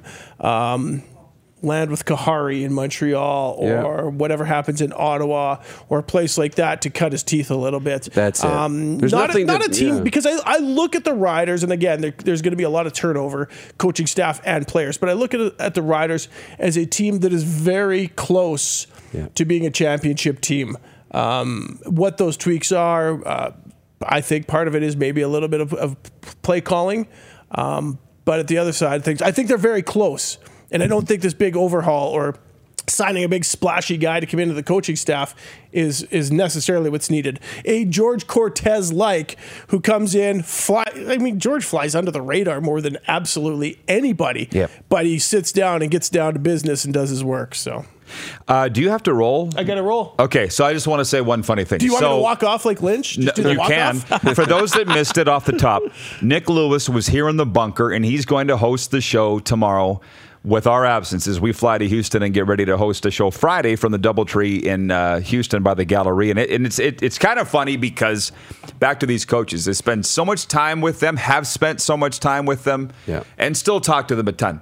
land with Kahari in Montreal or whatever happens in Ottawa or a place like that to cut his teeth a little bit. That's it. There's not a team, because I look at the Riders, and again, there's going to be a lot of turnover, coaching staff and players, but I look at the Riders as a team that is very close to being a championship team. What those tweaks are, I think part of it is maybe a little bit of play calling. But at the other side of things, I think they're very close. And I don't think this big overhaul or signing a big splashy guy to come into the coaching staff is necessarily what's needed. A George Cortez-like who comes in, George flies under the radar more than absolutely anybody. Yep. But he sits down and gets down to business and does his work. So, do you have to roll? I got to roll. Okay, so I just want to say one funny thing. Do you want me to walk off like Lynch? You can. For those that missed it off the top, Nick Lewis was here in the bunker, and he's going to host the show tomorrow. With our absences, we fly to Houston and get ready to host a show Friday from the DoubleTree in Houston by the Gallery. And it's kind of funny because back to these coaches, they spend so much time with them, have spent so much time with them, and still talk to them a ton.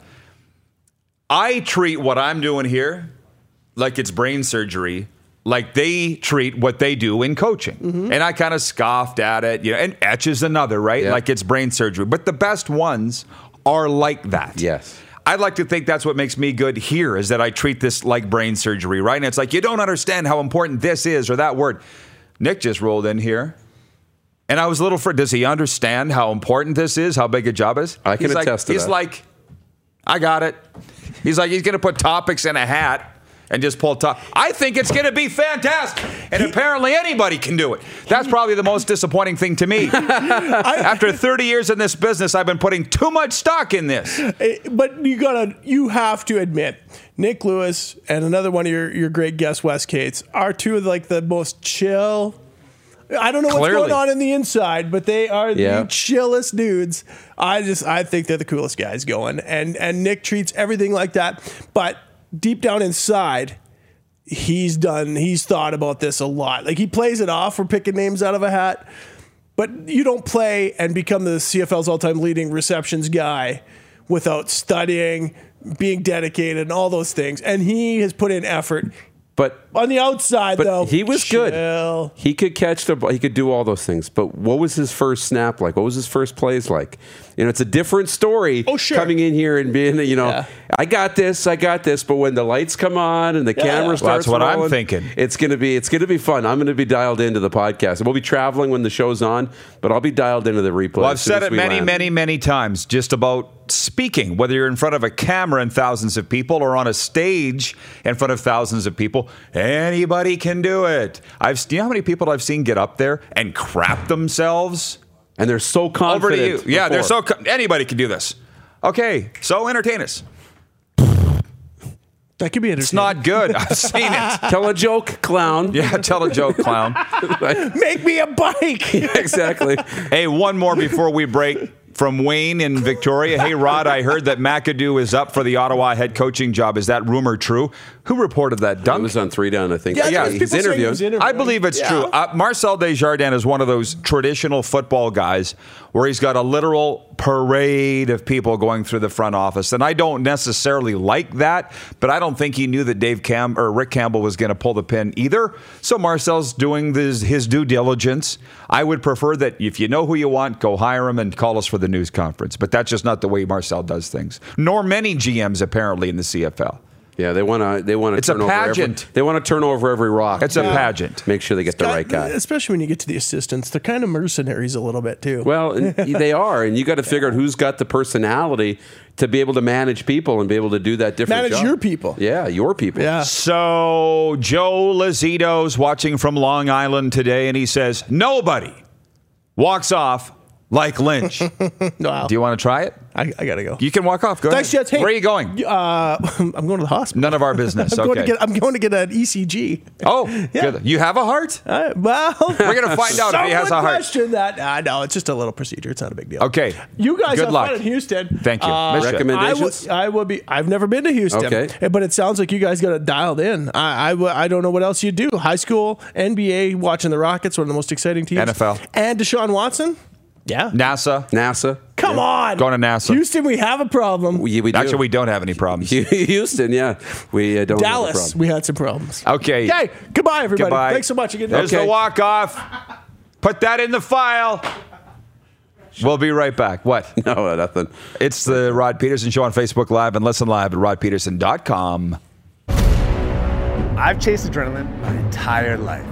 I treat what I'm doing here like it's brain surgery, like they treat what they do in coaching. Mm-hmm. And I kind of scoffed at it, and Etch is another, right? Yeah. Like it's brain surgery. But the best ones are like that. Yes. I'd like to think that's what makes me good here, is that I treat this like brain surgery, right? And it's like, you don't understand how important this is or that word. Nick just rolled in here, and I was a little afraid. Does he understand how important this is, how big a job is? I can attest to that. He's like, I got it. He's like, he's going to put topics in a hat and just pull top. I think it's going to be fantastic. And apparently anybody can do it. That's probably the most disappointing thing to me. After 30 years in this business, I've been putting too much stock in this. But you have to admit, Nick Lewis and another one of your great guests, Wes Cates, are two of the most chill. I don't know what's going on in the inside, but they are the chillest dudes. I think they're the coolest guys going. And Nick treats everything like that. But deep down inside, he's thought about this a lot. Like, he plays it off. We're picking names out of a hat. But you don't play and become the CFL's all-time leading receptions guy without studying, being dedicated, and all those things. And he has put in effort. But on the outside, though, he was good. He could catch the ball. He could do all those things. But what was his first snap like? What was his first plays like? It's a different story. Oh, sure. Coming in here and being, I got this. But when the lights come on and the camera starts, that's what rolling, I'm thinking. It's gonna be fun. I'm gonna be dialed into the podcast. We'll be traveling when the show's on, but I'll be dialed into the replay. Well, I've said it many times, just about speaking, whether you're in front of a camera and thousands of people or on a stage in front of thousands of people, anybody can do it. You know how many people I've seen get up there and crap themselves? And they're so confident. Over to you. Yeah, anybody can do this. Okay, so entertain us. That could be entertaining. It's not good. I've seen it. Tell a joke, clown. Yeah, tell a joke, clown. Make me a bike. Yeah, exactly. Hey, one more before we break. From Wayne in Victoria. Hey, Rod, I heard that McAdoo is up for the Ottawa head coaching job. Is that rumor true? Who reported that? Dunk? It was on 3 Down, I think. Yeah, he's interviewed. I believe it's true. Marcel Desjardins is one of those traditional football guys where he's got a literal parade of people going through the front office. And I don't necessarily like that, but I don't think he knew that Rick Campbell was going to pull the pin either. So Marcel's doing his due diligence. I would prefer that if you know who you want, go hire him and call us for the news conference. But that's just not the way Marcel does things. Nor many GMs apparently in the CFL. Yeah, they want to. It's a pageant. They want to turn over every rock. It's a pageant. Make sure they get the right guy. Especially when you get to the assistants, they're kind of mercenaries a little bit too. Well, they are, and you got to figure out who's got the personality to be able to manage people and be able to do that different job. Your people. Yeah, your people. Yeah. So Joe Lazito's watching from Long Island today, and he says nobody walks off like Lynch. Wow. Do you want to try it? I gotta go. You can walk off. Go Thanks, ahead. Jets. Hey, where are you going? I'm going to the hospital. None of our business. I'm Okay. going to get an ECG. Oh, good. You have a heart? Well, We're going to find out if he has a heart. Question that. No, it's just a little procedure. It's not a big deal. Okay. You guys Good have luck. fun in Houston. Thank you. Missed it. Recommendations? I will be. I've never been to Houston. Okay. But it sounds like you guys got it dialed in. I don't know what else you do. High school, NBA, watching the Rockets, one of the most exciting teams. NFL. And Deshaun Watson. Yeah. NASA. Come on. Going to NASA. Houston, we have a problem. We do. Actually, we don't have any problems. Houston, yeah. We don't have a Dallas, problem. we had some problems. Okay. Okay. Goodbye, everybody. Goodbye. Thanks so much. There's the walk-off. Put that in the file. We'll be right back. What? No, nothing. It's the Rod Peterson Show on Facebook Live and listen live at rodpeterson.com. I've chased adrenaline my entire life.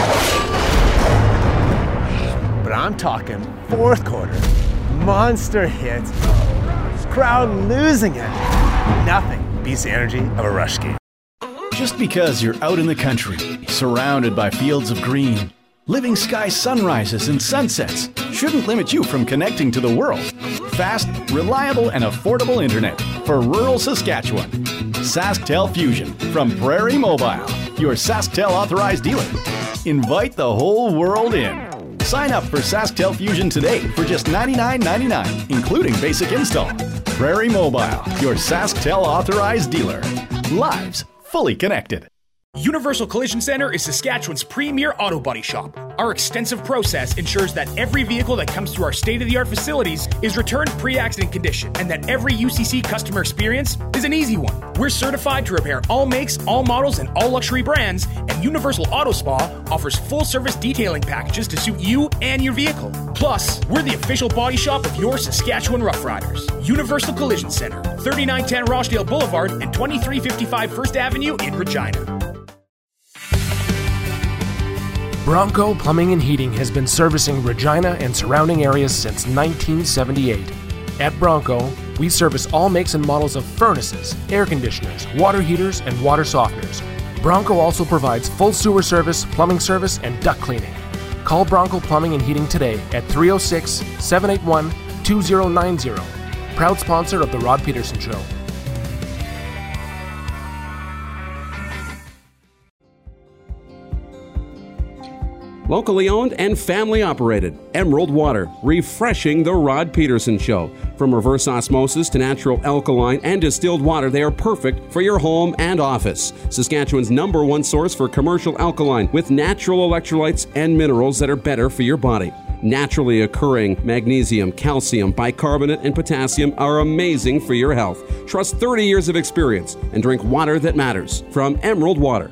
But I'm talking fourth quarter, monster hits, crowd losing it. Nothing beats the energy of a Rush game. Just because you're out in the country, surrounded by fields of green, living sky sunrises and sunsets, shouldn't limit you from connecting to the world. Fast, reliable, and affordable internet for rural Saskatchewan. SaskTel Fusion from Prairie Mobile, your SaskTel authorized dealer. Invite the whole world in. Sign up for SaskTel Fusion today for just $99.99, including basic install. Prairie Mobile, your SaskTel authorized dealer. Lives fully connected. Universal Collision Center is Saskatchewan's premier auto body shop. Our extensive process ensures that every vehicle that comes through our state-of-the-art facilities is returned pre-accident condition and that every UCC customer experience is an easy one. We're certified to repair all makes, all models, and all luxury brands, and Universal Auto Spa offers full-service detailing packages to suit you and your vehicle. Plus, we're the official body shop of your Saskatchewan Rough Riders. Universal Collision Center, 3910 Rochdale Boulevard and 2355 First Avenue in Regina. Bronco Plumbing and Heating has been servicing Regina and surrounding areas since 1978. At Bronco, we service all makes and models of furnaces, air conditioners, water heaters, and water softeners. Bronco also provides full sewer service, plumbing service, and duct cleaning. Call Bronco Plumbing and Heating today at 306-781-2090. Proud sponsor of The Rod Peterson Show. Locally owned and family operated, Emerald Water, refreshing the Rod Peterson Show. From reverse osmosis to natural alkaline and distilled water, they are perfect for your home and office. Saskatchewan's #1 source for commercial alkaline with natural electrolytes and minerals that are better for your body. Naturally occurring magnesium, calcium, bicarbonate, and potassium are amazing for your health. Trust 30 years of experience and drink water that matters from Emerald Water.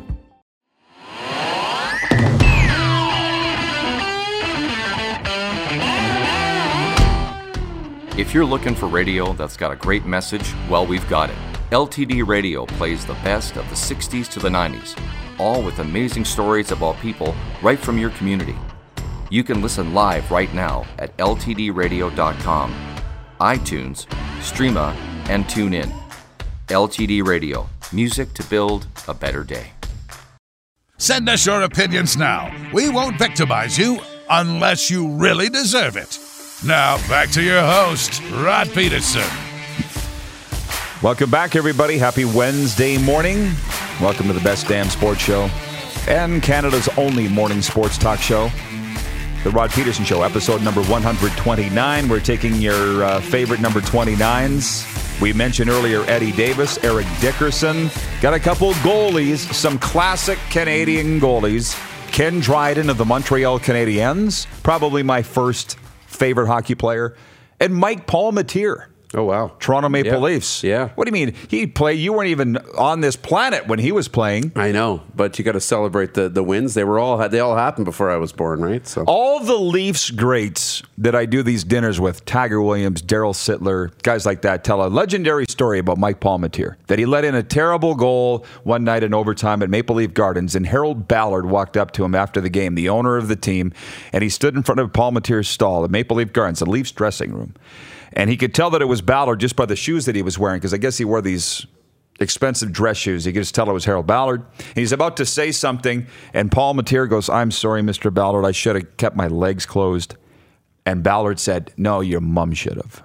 If you're looking for radio that's got a great message, well, we've got it. LTD Radio plays the best of the 60s to the 90s, all with amazing stories about people right from your community. You can listen live right now at ltdradio.com, iTunes, Streema, and TuneIn. LTD Radio, music to build a better day. Send us your opinions now. We won't victimize you unless you really deserve it. Now, back to your host, Rod Peterson. Welcome back, everybody. Happy Wednesday morning. Welcome to the best damn sports show and Canada's only morning sports talk show, the Rod Peterson Show, episode number 129. We're taking your favorite number 29s. We mentioned earlier Eddie Davis, Eric Dickerson. Got a couple goalies, some classic Canadian goalies. Ken Dryden of the Montreal Canadiens, probably my first favorite hockey player, and Mike Palmateer. Oh, wow. Toronto Maple Leafs. Yeah. What do you mean? You weren't even on this planet when he was playing. I know, but you got to celebrate the wins. They all happened before I was born, right? So all the Leafs greats that I do these dinners with, Tiger Williams, Darryl Sittler, guys like that, tell a legendary story about Mike Palmateer, that he let in a terrible goal one night in overtime at Maple Leaf Gardens, and Harold Ballard walked up to him after the game, the owner of the team, and he stood in front of Palmateer's stall at Maple Leaf Gardens, the Leafs dressing room. And he could tell that it was Ballard just by the shoes that he was wearing, because I guess he wore these expensive dress shoes. He could just tell it was Harold Ballard. And he's about to say something, and Palmateer goes, "I'm sorry, Mr. Ballard. I should have kept my legs closed." And Ballard said, no, your mom should have.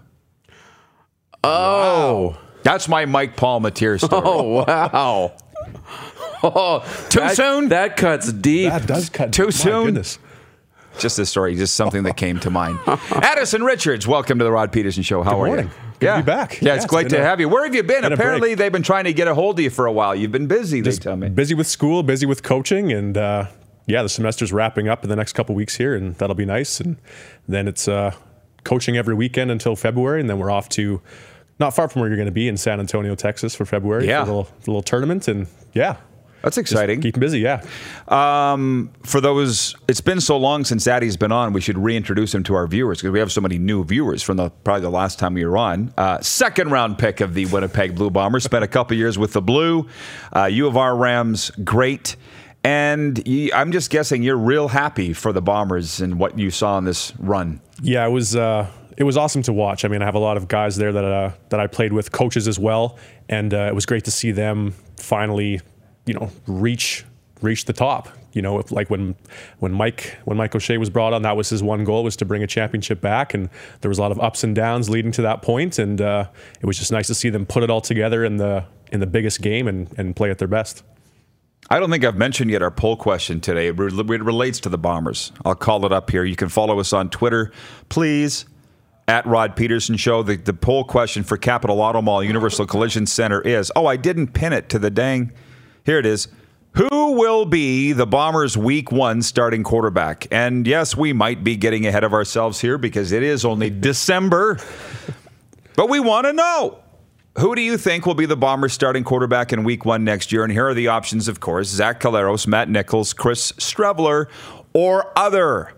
Oh. Wow. That's my Mike Palmateer story. Oh, wow. Too soon? That cuts deep. That does cut Too deep. soon? My goodness. Just a story, just something that came to mind. Addison Richards, welcome to the Rod Peterson Show. How are you? Good to be back. Yeah, it's great to have you. Where have you been? Apparently, they've been trying to get a hold of you for a while. You've been busy, they tell me. Busy with school, busy with coaching, and the semester's wrapping up in the next couple weeks here, and that'll be nice. And then it's coaching every weekend until February, and then we're off to not far from where you're going to be in San Antonio, Texas for February for a little tournament. And that's exciting. Just keeping busy, yeah. For those, it's been so long since Addie's been on, we should reintroduce him to our viewers because we have so many new viewers from probably the last time we were on. Second round pick of the Winnipeg Blue Bombers, spent a couple years with the Blue. U of R Rams, great. And I'm just guessing you're real happy for the Bombers and what you saw in this run. Yeah, it was awesome to watch. I mean, I have a lot of guys there that I played with, coaches as well, and it was great to see them finally, reach the top. Like when Mike O'Shea was brought on, that was his one goal, was to bring a championship back, and there was a lot of ups and downs leading to that point, and it was just nice to see them put it all together in the biggest game and play at their best. I don't think I've mentioned yet our poll question today. It relates to the Bombers. I'll call it up here. You can follow us on Twitter, please, at Rod Peterson Show. The poll question for Capital Auto Mall Universal Collision Center is, I didn't pin it to the dang. Here it is. Who will be the Bombers' Week 1 starting quarterback? And yes, we might be getting ahead of ourselves here because it is only December. But we want to know. Who do you think will be the Bombers' starting quarterback in Week 1 next year? And here are the options, of course. Zach Collaros, Matt Nichols, Chris Streveler, or other.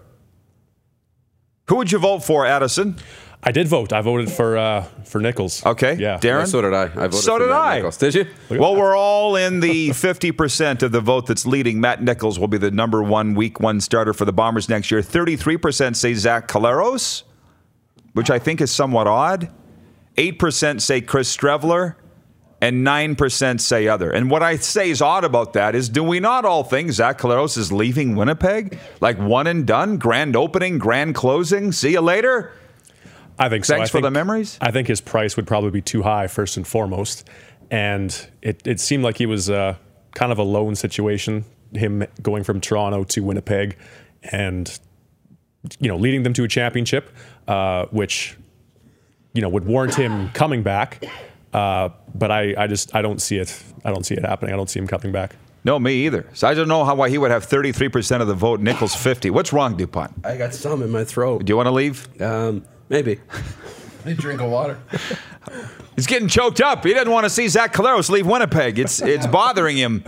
Who would you vote for, Addison? I did vote. I voted for Nichols. Okay. Yeah. Darren? So did I. I voted so for did Matt I. Nichols. Did you? Well, we're all in the 50% of the vote that's leading. Matt Nichols will be the number 1 Week 1 starter for the Bombers next year. 33% say Zach Collaros, which I think is somewhat odd. 8% say Chris Streveler, and 9% say other. And what I say is odd about that is, do we not all think Zach Collaros is leaving Winnipeg? Like one and done? Grand opening, grand closing? See you later? I think so. Thanks for the memories? I think his price would probably be too high, first and foremost. And it seemed like he was kind of a loan situation, him going from Toronto to Winnipeg and, leading them to a championship, which would warrant him coming back. But I don't see it. I don't see it happening. I don't see him coming back. No, me either. So I don't know why he would have 33% of the vote. Nichols 50. What's wrong, DuPont? I got some in my throat. Do you want to leave? Maybe. Need a drink of water. He's getting choked up. He doesn't want to see Zach Collaros leave Winnipeg. It's bothering him.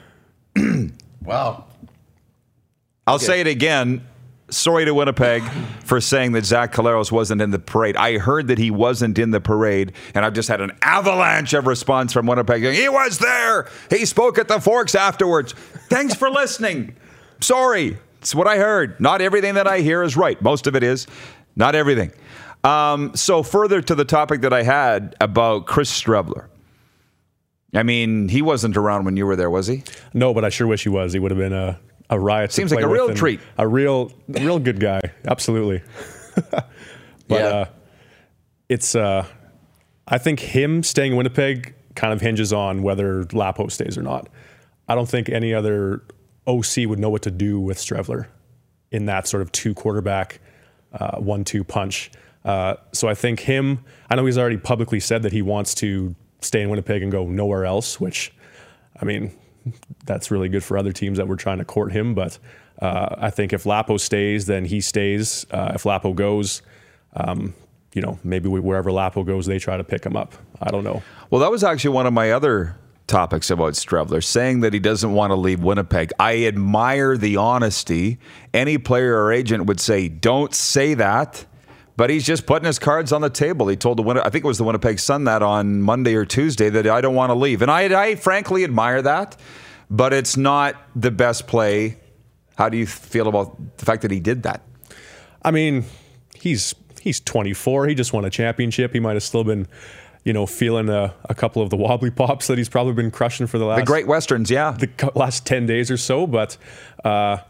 Wow. I'll say it again. Sorry to Winnipeg for saying that Zach Collaros wasn't in the parade. I heard that he wasn't in the parade, and I've just had an avalanche of response from Winnipeg saying, he was there. He spoke at the Forks afterwards. Thanks for listening. Sorry. It's what I heard. Not everything that I hear is right. Most of it is. Not everything. So further to the topic that I had about Chris Streveler. I mean, he wasn't around when you were there, was he? No, but I sure wish he was. He would have been a riot. Seems like a real treat. A real good guy. Absolutely. But it's I think him staying in Winnipeg kind of hinges on whether Lapo stays or not. I don't think any other OC would know what to do with Streveler in that sort of 2 quarterback 1-2 punch. So I think him, I know he's already publicly said that he wants to stay in Winnipeg and go nowhere else, which, I mean, that's really good for other teams that were trying to court him. But I think if Lapo stays, then he stays. If Lapo goes, maybe wherever Lapo goes, they try to pick him up. I don't know. Well, that was actually one of my other topics about Streveler, saying that he doesn't want to leave Winnipeg. I admire the honesty. Any player or agent would say, don't say that. But he's just putting his cards on the table. He told I think it was the Winnipeg Sun that on Monday or Tuesday that I don't want to leave. And I frankly admire that, but it's not the best play. How do you feel about the fact that he did that? I mean, he's 24. He just won a championship. He might have still been, feeling a couple of the wobbly pops that he's probably been crushing for the Great Westerns, yeah. The last 10 days or so. But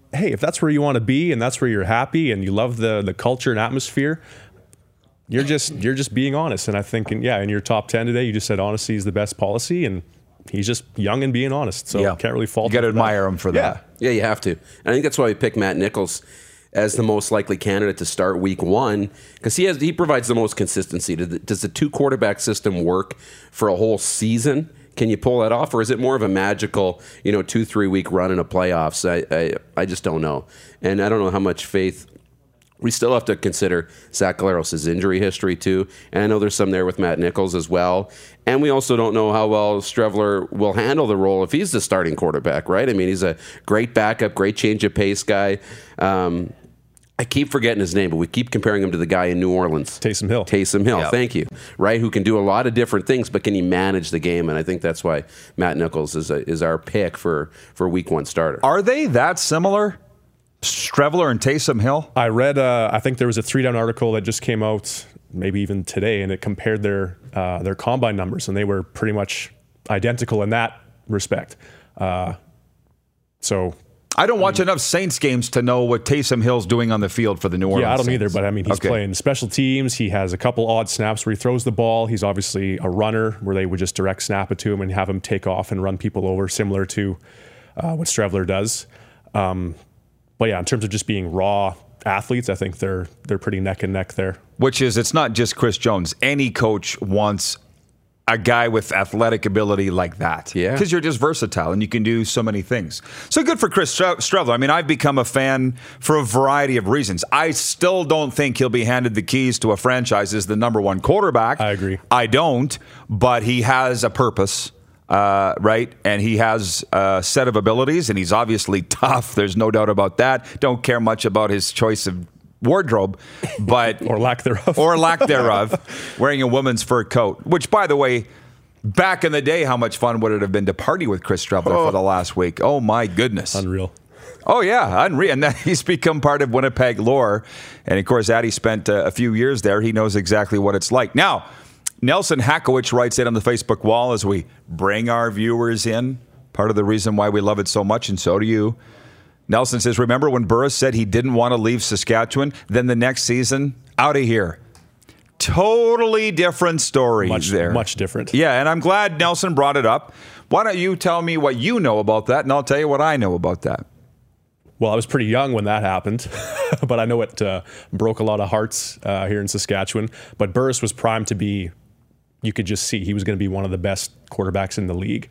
hey, if that's where you want to be and that's where you're happy and you love the culture and atmosphere, you're just being honest. And I think, in your top 10 today, you just said honesty is the best policy, and he's just young and being honest. So can't really fault him. You got to admire him for that. Yeah, you have to. And I think that's why we picked Matt Nichols as the most likely candidate to start week 1, because he provides the most consistency. Does the 2-quarterback system work for a whole season? Can you pull that off, or is it more of a magical, 2-3 week run in a playoffs? I just don't know, and I don't know how much faith. We still have to consider Zach Collaros' injury history too, and I know there's some there with Matt Nichols as well. And we also don't know how well Strevler will handle the role if he's the starting quarterback, right? I mean, he's a great backup, great change of pace guy. I keep forgetting his name, but we keep comparing him to the guy in New Orleans. Taysom Hill. Yep. Thank you. Right, who can do a lot of different things, but can he manage the game? And I think that's why Matt Nichols is our pick for week 1 starter. Are they that similar? Strevler and Taysom Hill? I read, I think there was a 3-down article that just came out, maybe even today, and it compared their combine numbers, and they were pretty much identical in that respect. So I don't watch enough Saints games to know what Taysom Hill's doing on the field for the New Orleans I don't Saints. either, but I mean, he's playing special teams. He has a couple odd snaps where he throws the ball. He's obviously a runner where they would just direct snap it to him and have him take off and run people over, similar to what Strevler does. But yeah, in terms of just being raw athletes, I think they're pretty neck and neck there. Which is, it's not just Chris Jones. Any coach wants a guy with athletic ability like that. Yeah. Because you're just versatile and you can do so many things. So good for Chris Strevler. I mean, I've become a fan for a variety of reasons. I still don't think he'll be handed the keys to a franchise as the number 1 quarterback. I agree. I don't, but he has a purpose. Right? And he has a set of abilities, and he's obviously tough. There's no doubt about that. Don't care much about his choice of wardrobe, but or lack thereof. Wearing a woman's fur coat, which, by the way, back in the day, how much fun would it have been to party with Chris Strevler for the last week? Oh, my goodness. Unreal. Oh, yeah, unreal. And he's become part of Winnipeg lore. And, of course, Addy spent a few years there. He knows exactly what it's like. Now, Nelson Hakowicz writes in on the Facebook wall as we bring our viewers in. Part of the reason why we love it so much, and so do you. Nelson says, remember when Burris said he didn't want to leave Saskatchewan? Then the next season, out of here. Totally different story there. Much different. Yeah, and I'm glad Nelson brought it up. Why don't you tell me what you know about that, and I'll tell you what I know about that. Well, I was pretty young when that happened, but I know it broke a lot of hearts here in Saskatchewan. But Burris was primed to be, you could just see, he was going to be one of the best quarterbacks in the league.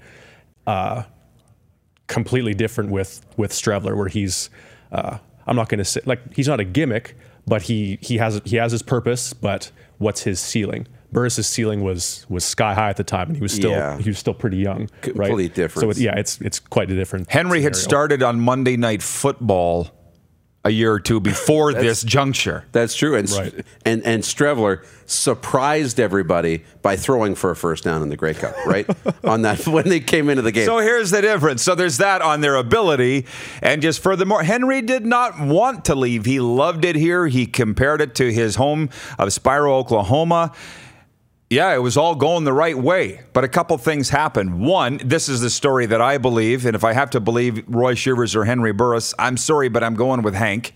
Completely different with Strevler, where he's, I'm not going to say, like, he's not a gimmick, but he has his purpose, but what's his ceiling? Burris's ceiling was sky high at the time, and he was still pretty young. Completely different. So it's quite a different. Henry had started on Monday Night Football a year or two before this juncture. That's true, and Strevler surprised everybody by throwing for a first down in the Grey Cup, right? On that when they came into the game. So here's the difference. So there's that on their ability, and just furthermore, Henry did not want to leave. He loved it here. He compared it to his home of Spiro, Oklahoma. Yeah, it was all going the right way, but a couple things happened. One, this is the story that I believe, and if I have to believe Roy Shivers or Henry Burris, I'm sorry, but I'm going with Hank.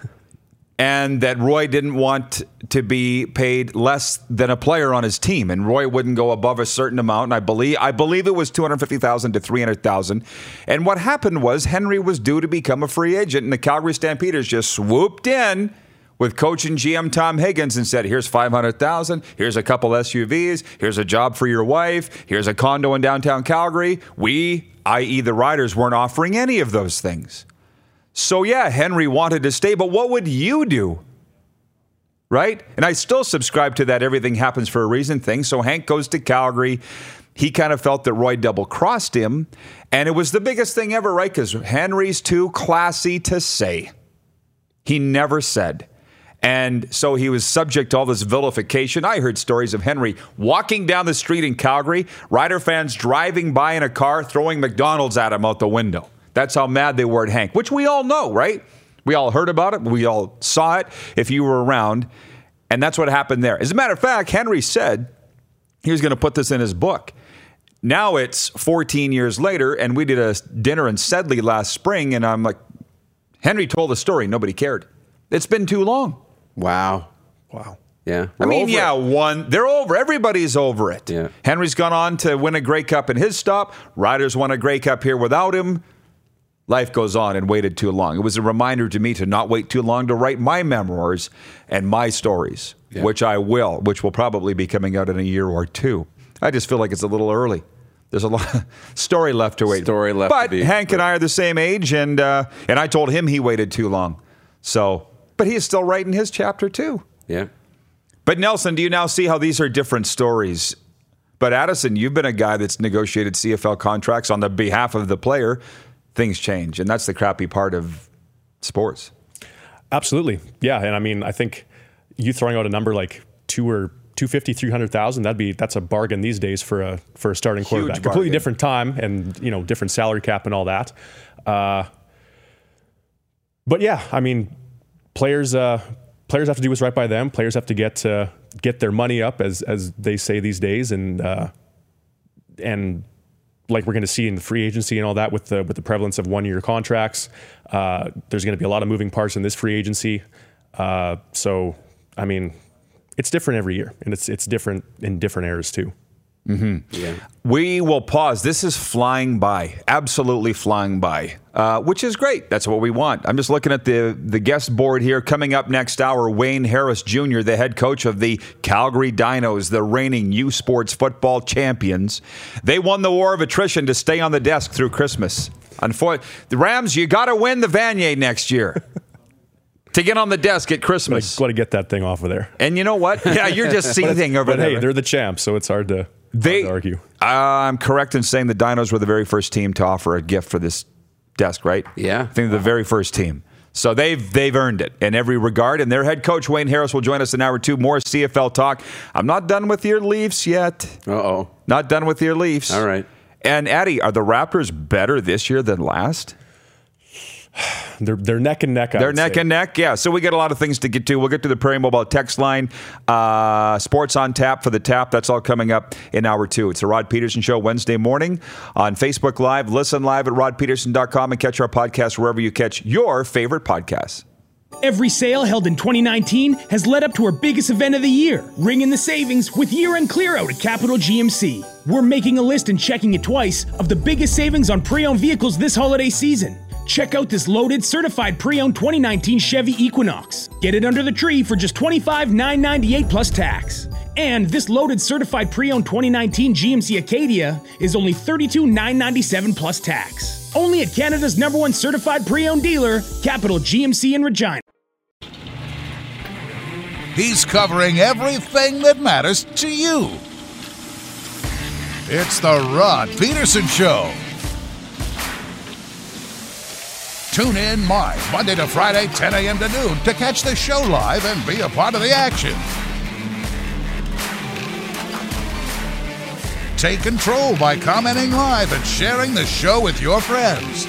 And that Roy didn't want to be paid less than a player on his team, and Roy wouldn't go above a certain amount. And I believe it was $250,000 to $300,000. And what happened was Henry was due to become a free agent, and the Calgary Stampeders just swooped in with coach and GM Tom Higgins and said, here's $500,000, here's a couple SUVs, here's a job for your wife, here's a condo in downtown Calgary. We, i.e. the Riders, weren't offering any of those things. So yeah, Henry wanted to stay, but what would you do? Right? And I still subscribe to that everything happens for a reason thing. So Hank goes to Calgary. He kind of felt that Roy double-crossed him, and it was the biggest thing ever, right? Because Henry's too classy to say. He never said. And so he was subject to all this vilification. I heard stories of Henry walking down the street in Calgary, Rider fans driving by in a car, throwing McDonald's at him out the window. That's how mad they were at Hank, which we all know, right? We all heard about it. We all saw it if you were around. And that's what happened there. As a matter of fact, Henry said he was going to put this in his book. Now it's 14 years later, and we did a dinner in Sedley last spring, and I'm like, Henry told the story. Nobody cared. It's been too long. Wow. Yeah. I mean, they're over. Everybody's over it. Yeah. Henry's gone on to win a Grey Cup in his stop. Riders won a Grey Cup here without him. Life goes on and waited too long. It was a reminder to me to not wait too long to write my memoirs and my stories, which will probably be coming out in a year or two. I just feel like it's a little early. There's a lot of story left to wait. But Hank and I are the same age, and I told him he waited too long. So, but he is still writing his chapter too. Yeah. But Nelson, do you now see how these are different stories? But Addison, you've been a guy that's negotiated CFL contracts on the behalf of the player. Things change, and that's the crappy part of sports. Absolutely. Yeah, and I mean, I think you throwing out a number like 250, 300,000, that's a bargain these days for a starting quarterback. Completely different time and, different salary cap and all that. But yeah, I mean, players have to do what's right by them. Players have to get their money up, as they say these days, and like we're going to see in the free agency and all that with the prevalence of 1-year contracts. There's going to be a lot of moving parts in this free agency. So, I mean, it's different every year, and it's different in different eras too. Mm-hmm. Yeah. We will pause. This is flying by, absolutely flying by, which is great. That's what we want. I'm just looking at the guest board here. Coming up next hour, Wayne Harris Jr., the head coach of the Calgary Dinos, the reigning U Sports football champions. They won the war of attrition to stay on the desk through Christmas. Unfortunately, the Rams, you got to win the Vanier next year. To get on the desk at Christmas. Got to get that thing off of there. And you know what? Yeah, you're just seething over there. Hey, they're the champs, so it's hard to argue. I'm correct in saying the Dinos were the very first team to offer a gift for this desk, right? Yeah. I think they're the very first team. So they've earned it in every regard. And their head coach, Wayne Harris, will join us in hour 2. More CFL talk. I'm not done with your Leafs yet. Uh-oh. Not done with your Leafs. All right. And Addy, are the Raptors better this year than last? They're neck and neck. They're neck and neck. Yeah. So we got a lot of things to get to. We'll get to the Prairie Mobile text line, Sports on Tap for the Tap. That's all coming up in hour 2. It's the Rod Peterson Show Wednesday morning on Facebook Live. Listen live at rodpeterson.com and catch our podcast wherever you catch your favorite podcasts. Every sale held in 2019 has led up to our biggest event of the year. Ring in the savings with year-end clear-out at Capital GMC. We're making a list and checking it twice of the biggest savings on pre-owned vehicles this holiday season. Check out this loaded, certified pre-owned 2019 Chevy Equinox. Get it under the tree for just $25,998 plus tax. And this loaded, certified pre-owned 2019 GMC Acadia is only $32,997 plus tax. Only at Canada's #1 certified pre-owned dealer, Capital GMC in Regina. He's covering everything that matters to you. It's the Rod Peterson Show. Tune in live Monday to Friday, 10 a.m. to noon to catch the show live and be a part of the action. Take control by commenting live and sharing the show with your friends.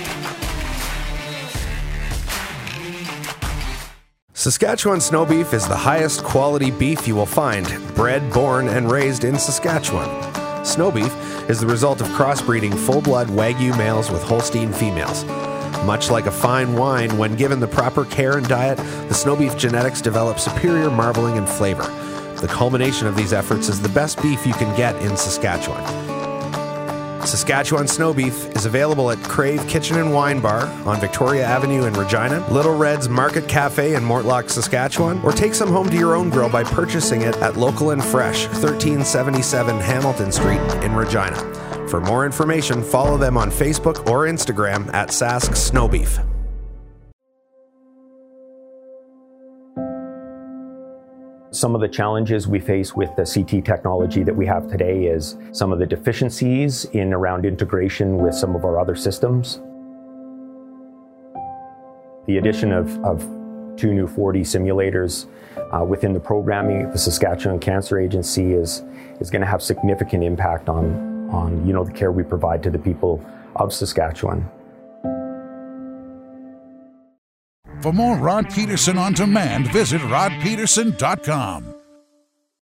Saskatchewan snow beef is the highest quality beef you will find, bred, born, and raised in Saskatchewan. Snow beef is the result of crossbreeding full-blood Wagyu males with Holstein females. Much like a fine wine, when given the proper care and diet, the snow beef genetics develop superior marbling and flavor. The culmination of these efforts is the best beef you can get in Saskatchewan. Saskatchewan snow beef is available at Crave Kitchen and Wine Bar on Victoria Avenue in Regina, Little Red's Market Cafe in Mortlock, Saskatchewan, or take some home to your own grill by purchasing it at Local and Fresh, 1377 Hamilton Street in Regina. For more information, follow them on Facebook or Instagram at Sask Snowbeef. Some of the challenges we face with the CT technology that we have today is some of the deficiencies in around integration with some of our other systems. The addition of 2 new 4D simulators within the programming, the Saskatchewan Cancer Agency is going to have significant impact on the care we provide to the people of Saskatchewan. For more Rod Peterson on demand, visit rodpeterson.com.